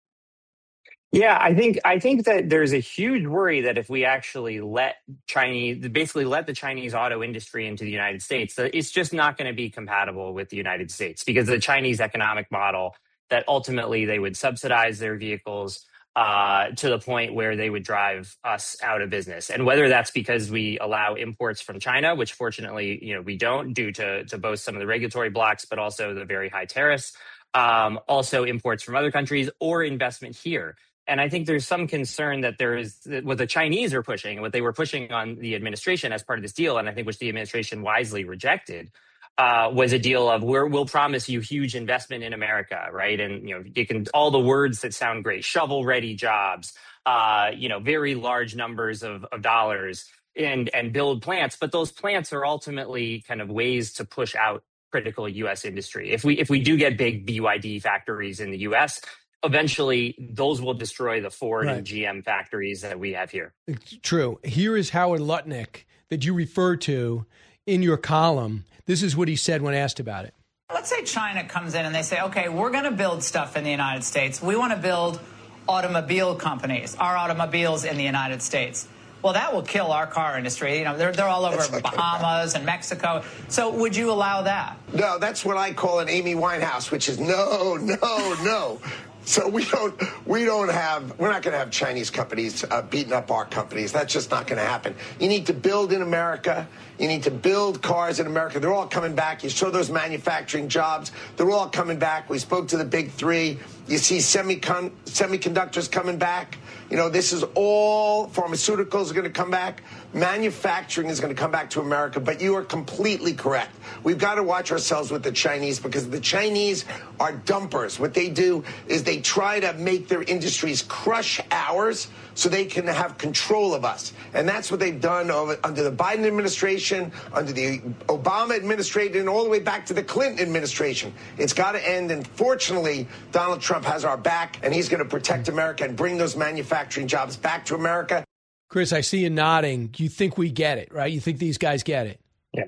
Yeah, I think I think that there's a huge worry that if we actually let Chinese, basically let the Chinese auto industry into the United States, that it's just not going to be compatible with the United States because the Chinese economic model that ultimately they would subsidize their vehicles uh, to the point where they would drive us out of business. And whether that's because we allow imports from China, which fortunately, you know, we don't due to, to both some of the regulatory blocks, but also the very high tariffs, um, also imports from other countries or investment here. And I think there's some concern that there is what the Chinese are pushing, what they were pushing on the administration as part of this deal, and I think which the administration wisely rejected, uh, was a deal of we're, we'll promise you huge investment in America, right? And, you know, you can all the words that sound great, shovel-ready jobs, uh, you know, very large numbers of, of dollars and, and build plants. But those plants are ultimately kind of ways to push out critical U S industry. If we if we do get big B Y D factories in the U S, eventually those will destroy the Ford Right. and G M factories that we have here. It's true. Here is Howard Lutnick that you refer to in your column. This is what he said when asked about it. Let's say China comes in and they say, okay, we're going to build stuff in the United States. We want to build automobile companies, our automobiles in the United States. Well, that will kill our car industry. You know, they're, they're all over Bahamas and Mexico. So would you allow that? No, that's what I call an Amy Winehouse, which is no, no, no. So we don't, we don't have, we're not going to have Chinese companies uh, beating up our companies. That's just not going to happen. You need to build in America. You need to build cars in America. They're all coming back. You show those manufacturing jobs. They're all coming back. We spoke to the big three. You see semicon- semiconductors coming back. You know, this is all, pharmaceuticals are going to come back. Manufacturing is going to come back to America. But you are completely correct. We've got to watch ourselves with the Chinese, because the Chinese are dumpers. What they do is they try to make their industries crush ours so they can have control of us. And that's what they've done over, under the Biden administration, under the Obama administration, and all the way back to the Clinton administration. It's got to end. And fortunately, Donald Trump has our back, and he's going to protect America and bring those manufacturing jobs back to America. Chris, I see you nodding. You think we get it, right? You think these guys get it? Yeah.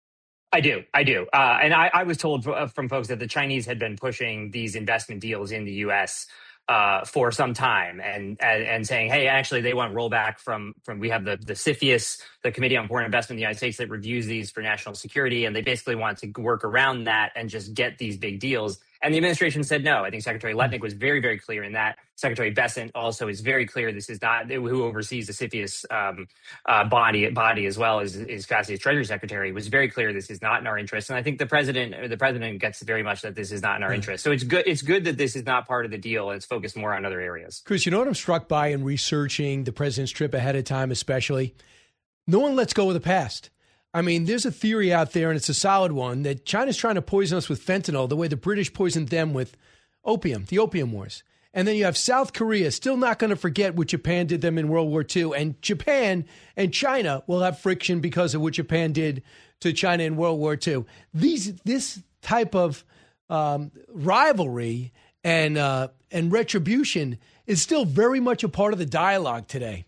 I do. I do. Uh, and I, I was told from folks that the Chinese had been pushing these investment deals in the U S uh, for some time, and, and and saying, hey, actually, they want rollback from from we have the the CFIUS, the Committee on Foreign Investment in the United States, that reviews these for national security, and they basically want to work around that and just get these big deals. And the administration said no. I think Secretary Letnick was very, very clear in that. Secretary Bessent also is very clear this is not who oversees the CFIUS um, uh, body body as well as his capacity as Treasury Secretary was very clear this is not in our interest. And I think the president the president gets very much that this is not in our interest. So it's good it's good that this is not part of the deal. It's focused more on other areas. Chris, you know what I'm struck by in researching the president's trip ahead of time, especially? No one lets go of the past. I mean, there's a theory out there, and it's a solid one, that China's trying to poison us with fentanyl the way the British poisoned them with opium, the Opium Wars. And then you have South Korea still not going to forget what Japan did them in World War Two. And Japan and China will have friction because of what Japan did to China in World War Two. These, this type of um, rivalry and uh, and retribution is still very much a part of the dialogue today.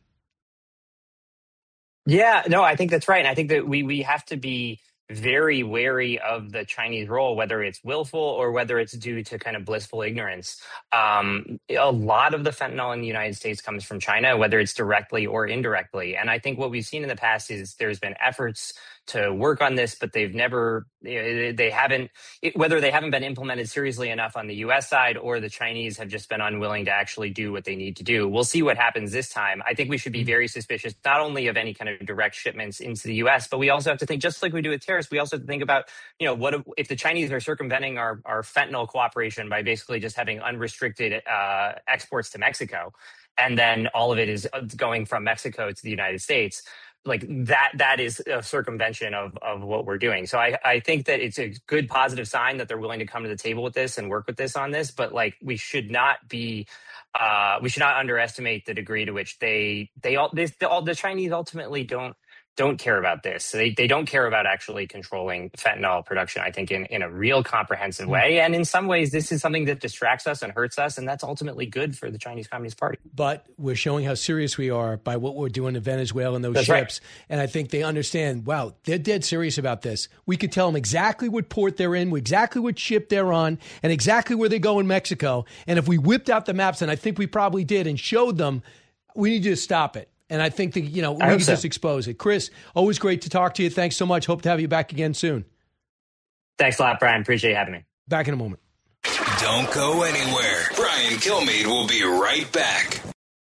Yeah, no, I think that's right. And I think that we we have to be very wary of the Chinese role, whether it's willful or whether it's due to kind of blissful ignorance. Um, a lot of the fentanyl in the United States comes from China, whether it's directly or indirectly. And I think what we've seen in the past is there's been efforts to work on this, but they've never, they haven't, whether they haven't been implemented seriously enough on the U S side, or the Chinese have just been unwilling to actually do what they need to do. We'll see what happens this time. I think we should be very suspicious, not only of any kind of direct shipments into the U S, but we also have to think, just like we do with tariffs, we also have to think about, you know, what if, if the Chinese are circumventing our, our fentanyl cooperation by basically just having unrestricted uh, exports to Mexico, and then all of it is going from Mexico to the United States. Like that, that is a circumvention of, of what we're doing. So I, I think that it's a good positive sign that they're willing to come to the table with this and work with this on this. But like, we should not be, uh, we should not underestimate the degree to which they, they all, this, the, all the Chinese ultimately don't, don't care about this. So they, they don't care about actually controlling fentanyl production, I think, in, in a real comprehensive way. And in some ways, this is something that distracts us and hurts us. And that's ultimately good for the Chinese Communist Party. But we're showing how serious we are by what we're doing in Venezuela and those That's ships. Right. And I think they understand, wow, they're dead serious about this. We could tell them exactly what port they're in, exactly what ship they're on, and exactly where they go in Mexico. And if we whipped out the maps, and I think we probably did, and showed them, we need to stop it. And I think that, you know, we can so. just expose it. Chris, always great to talk to you. Thanks so much. Hope to have you back again soon. Thanks a lot, Brian. Appreciate you having me. Back in a moment. Don't go anywhere. Brian Kilmeade will be right back.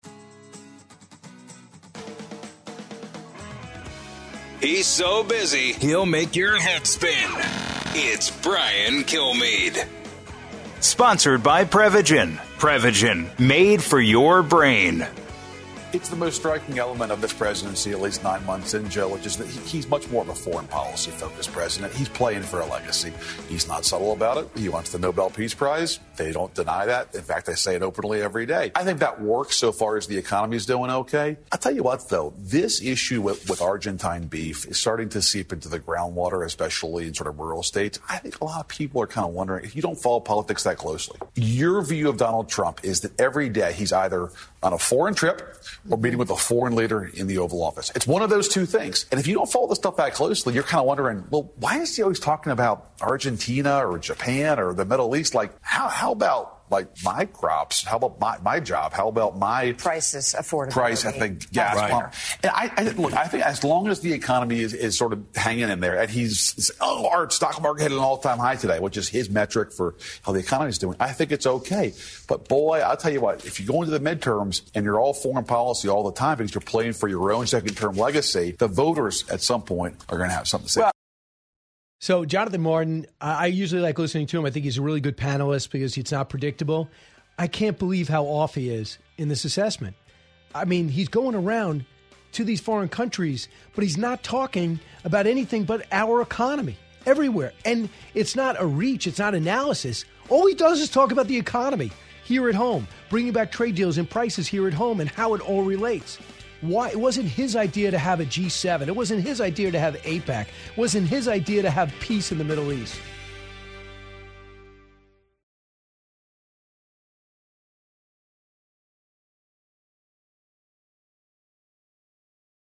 He's so busy, he'll make your head spin. It's Brian Kilmeade. Sponsored by Prevagen. Prevagen, made for your brain. It's the most striking element of this presidency, at least nine months in, Joe, which is that he, he's much more of a foreign policy-focused president. He's playing for a legacy. He's not subtle about it. He wants the Nobel Peace Prize. They don't deny that. In fact, they say it openly every day. I think that works so far as the economy is doing okay. I'll tell you what, though, this issue with, with Argentine beef is starting to seep into the groundwater, especially in sort of rural states. I think a lot of people are kind of wondering, if you don't follow politics that closely, your view of Donald Trump is that every day he's either on a foreign trip or meeting with a foreign leader in the Oval Office. It's one of those two things. And if you don't follow this stuff that closely, you're kind of wondering, well, why is he always talking about Argentina or Japan or the Middle East? Like, how, how about like my crops? How about my, my job? How about my prices, affordability, price at the gas right. pump? And I, I look, I think as long as the economy is, is sort of hanging in there, and he's oh, our stock market hit an all-time high today, which is his metric for how the economy is doing. I think it's okay. But boy, I'll tell you what, if you go into the midterms and you're all foreign policy all the time because you're playing for your own second-term legacy, the voters at some point are going to have something to say. Well, so Jonathan Martin, I usually like listening to him. I think he's a really good panelist because it's not predictable. I can't believe how off he is in this assessment. I mean, he's going around to these foreign countries, but he's not talking about anything but our economy everywhere. And it's not a reach. It's not analysis. All he does is talk about the economy here at home, bringing back trade deals and prices here at home and how it all relates. Why? It wasn't his idea to have a G seven. It wasn't his idea to have APEC. It wasn't his idea to have peace in the Middle East.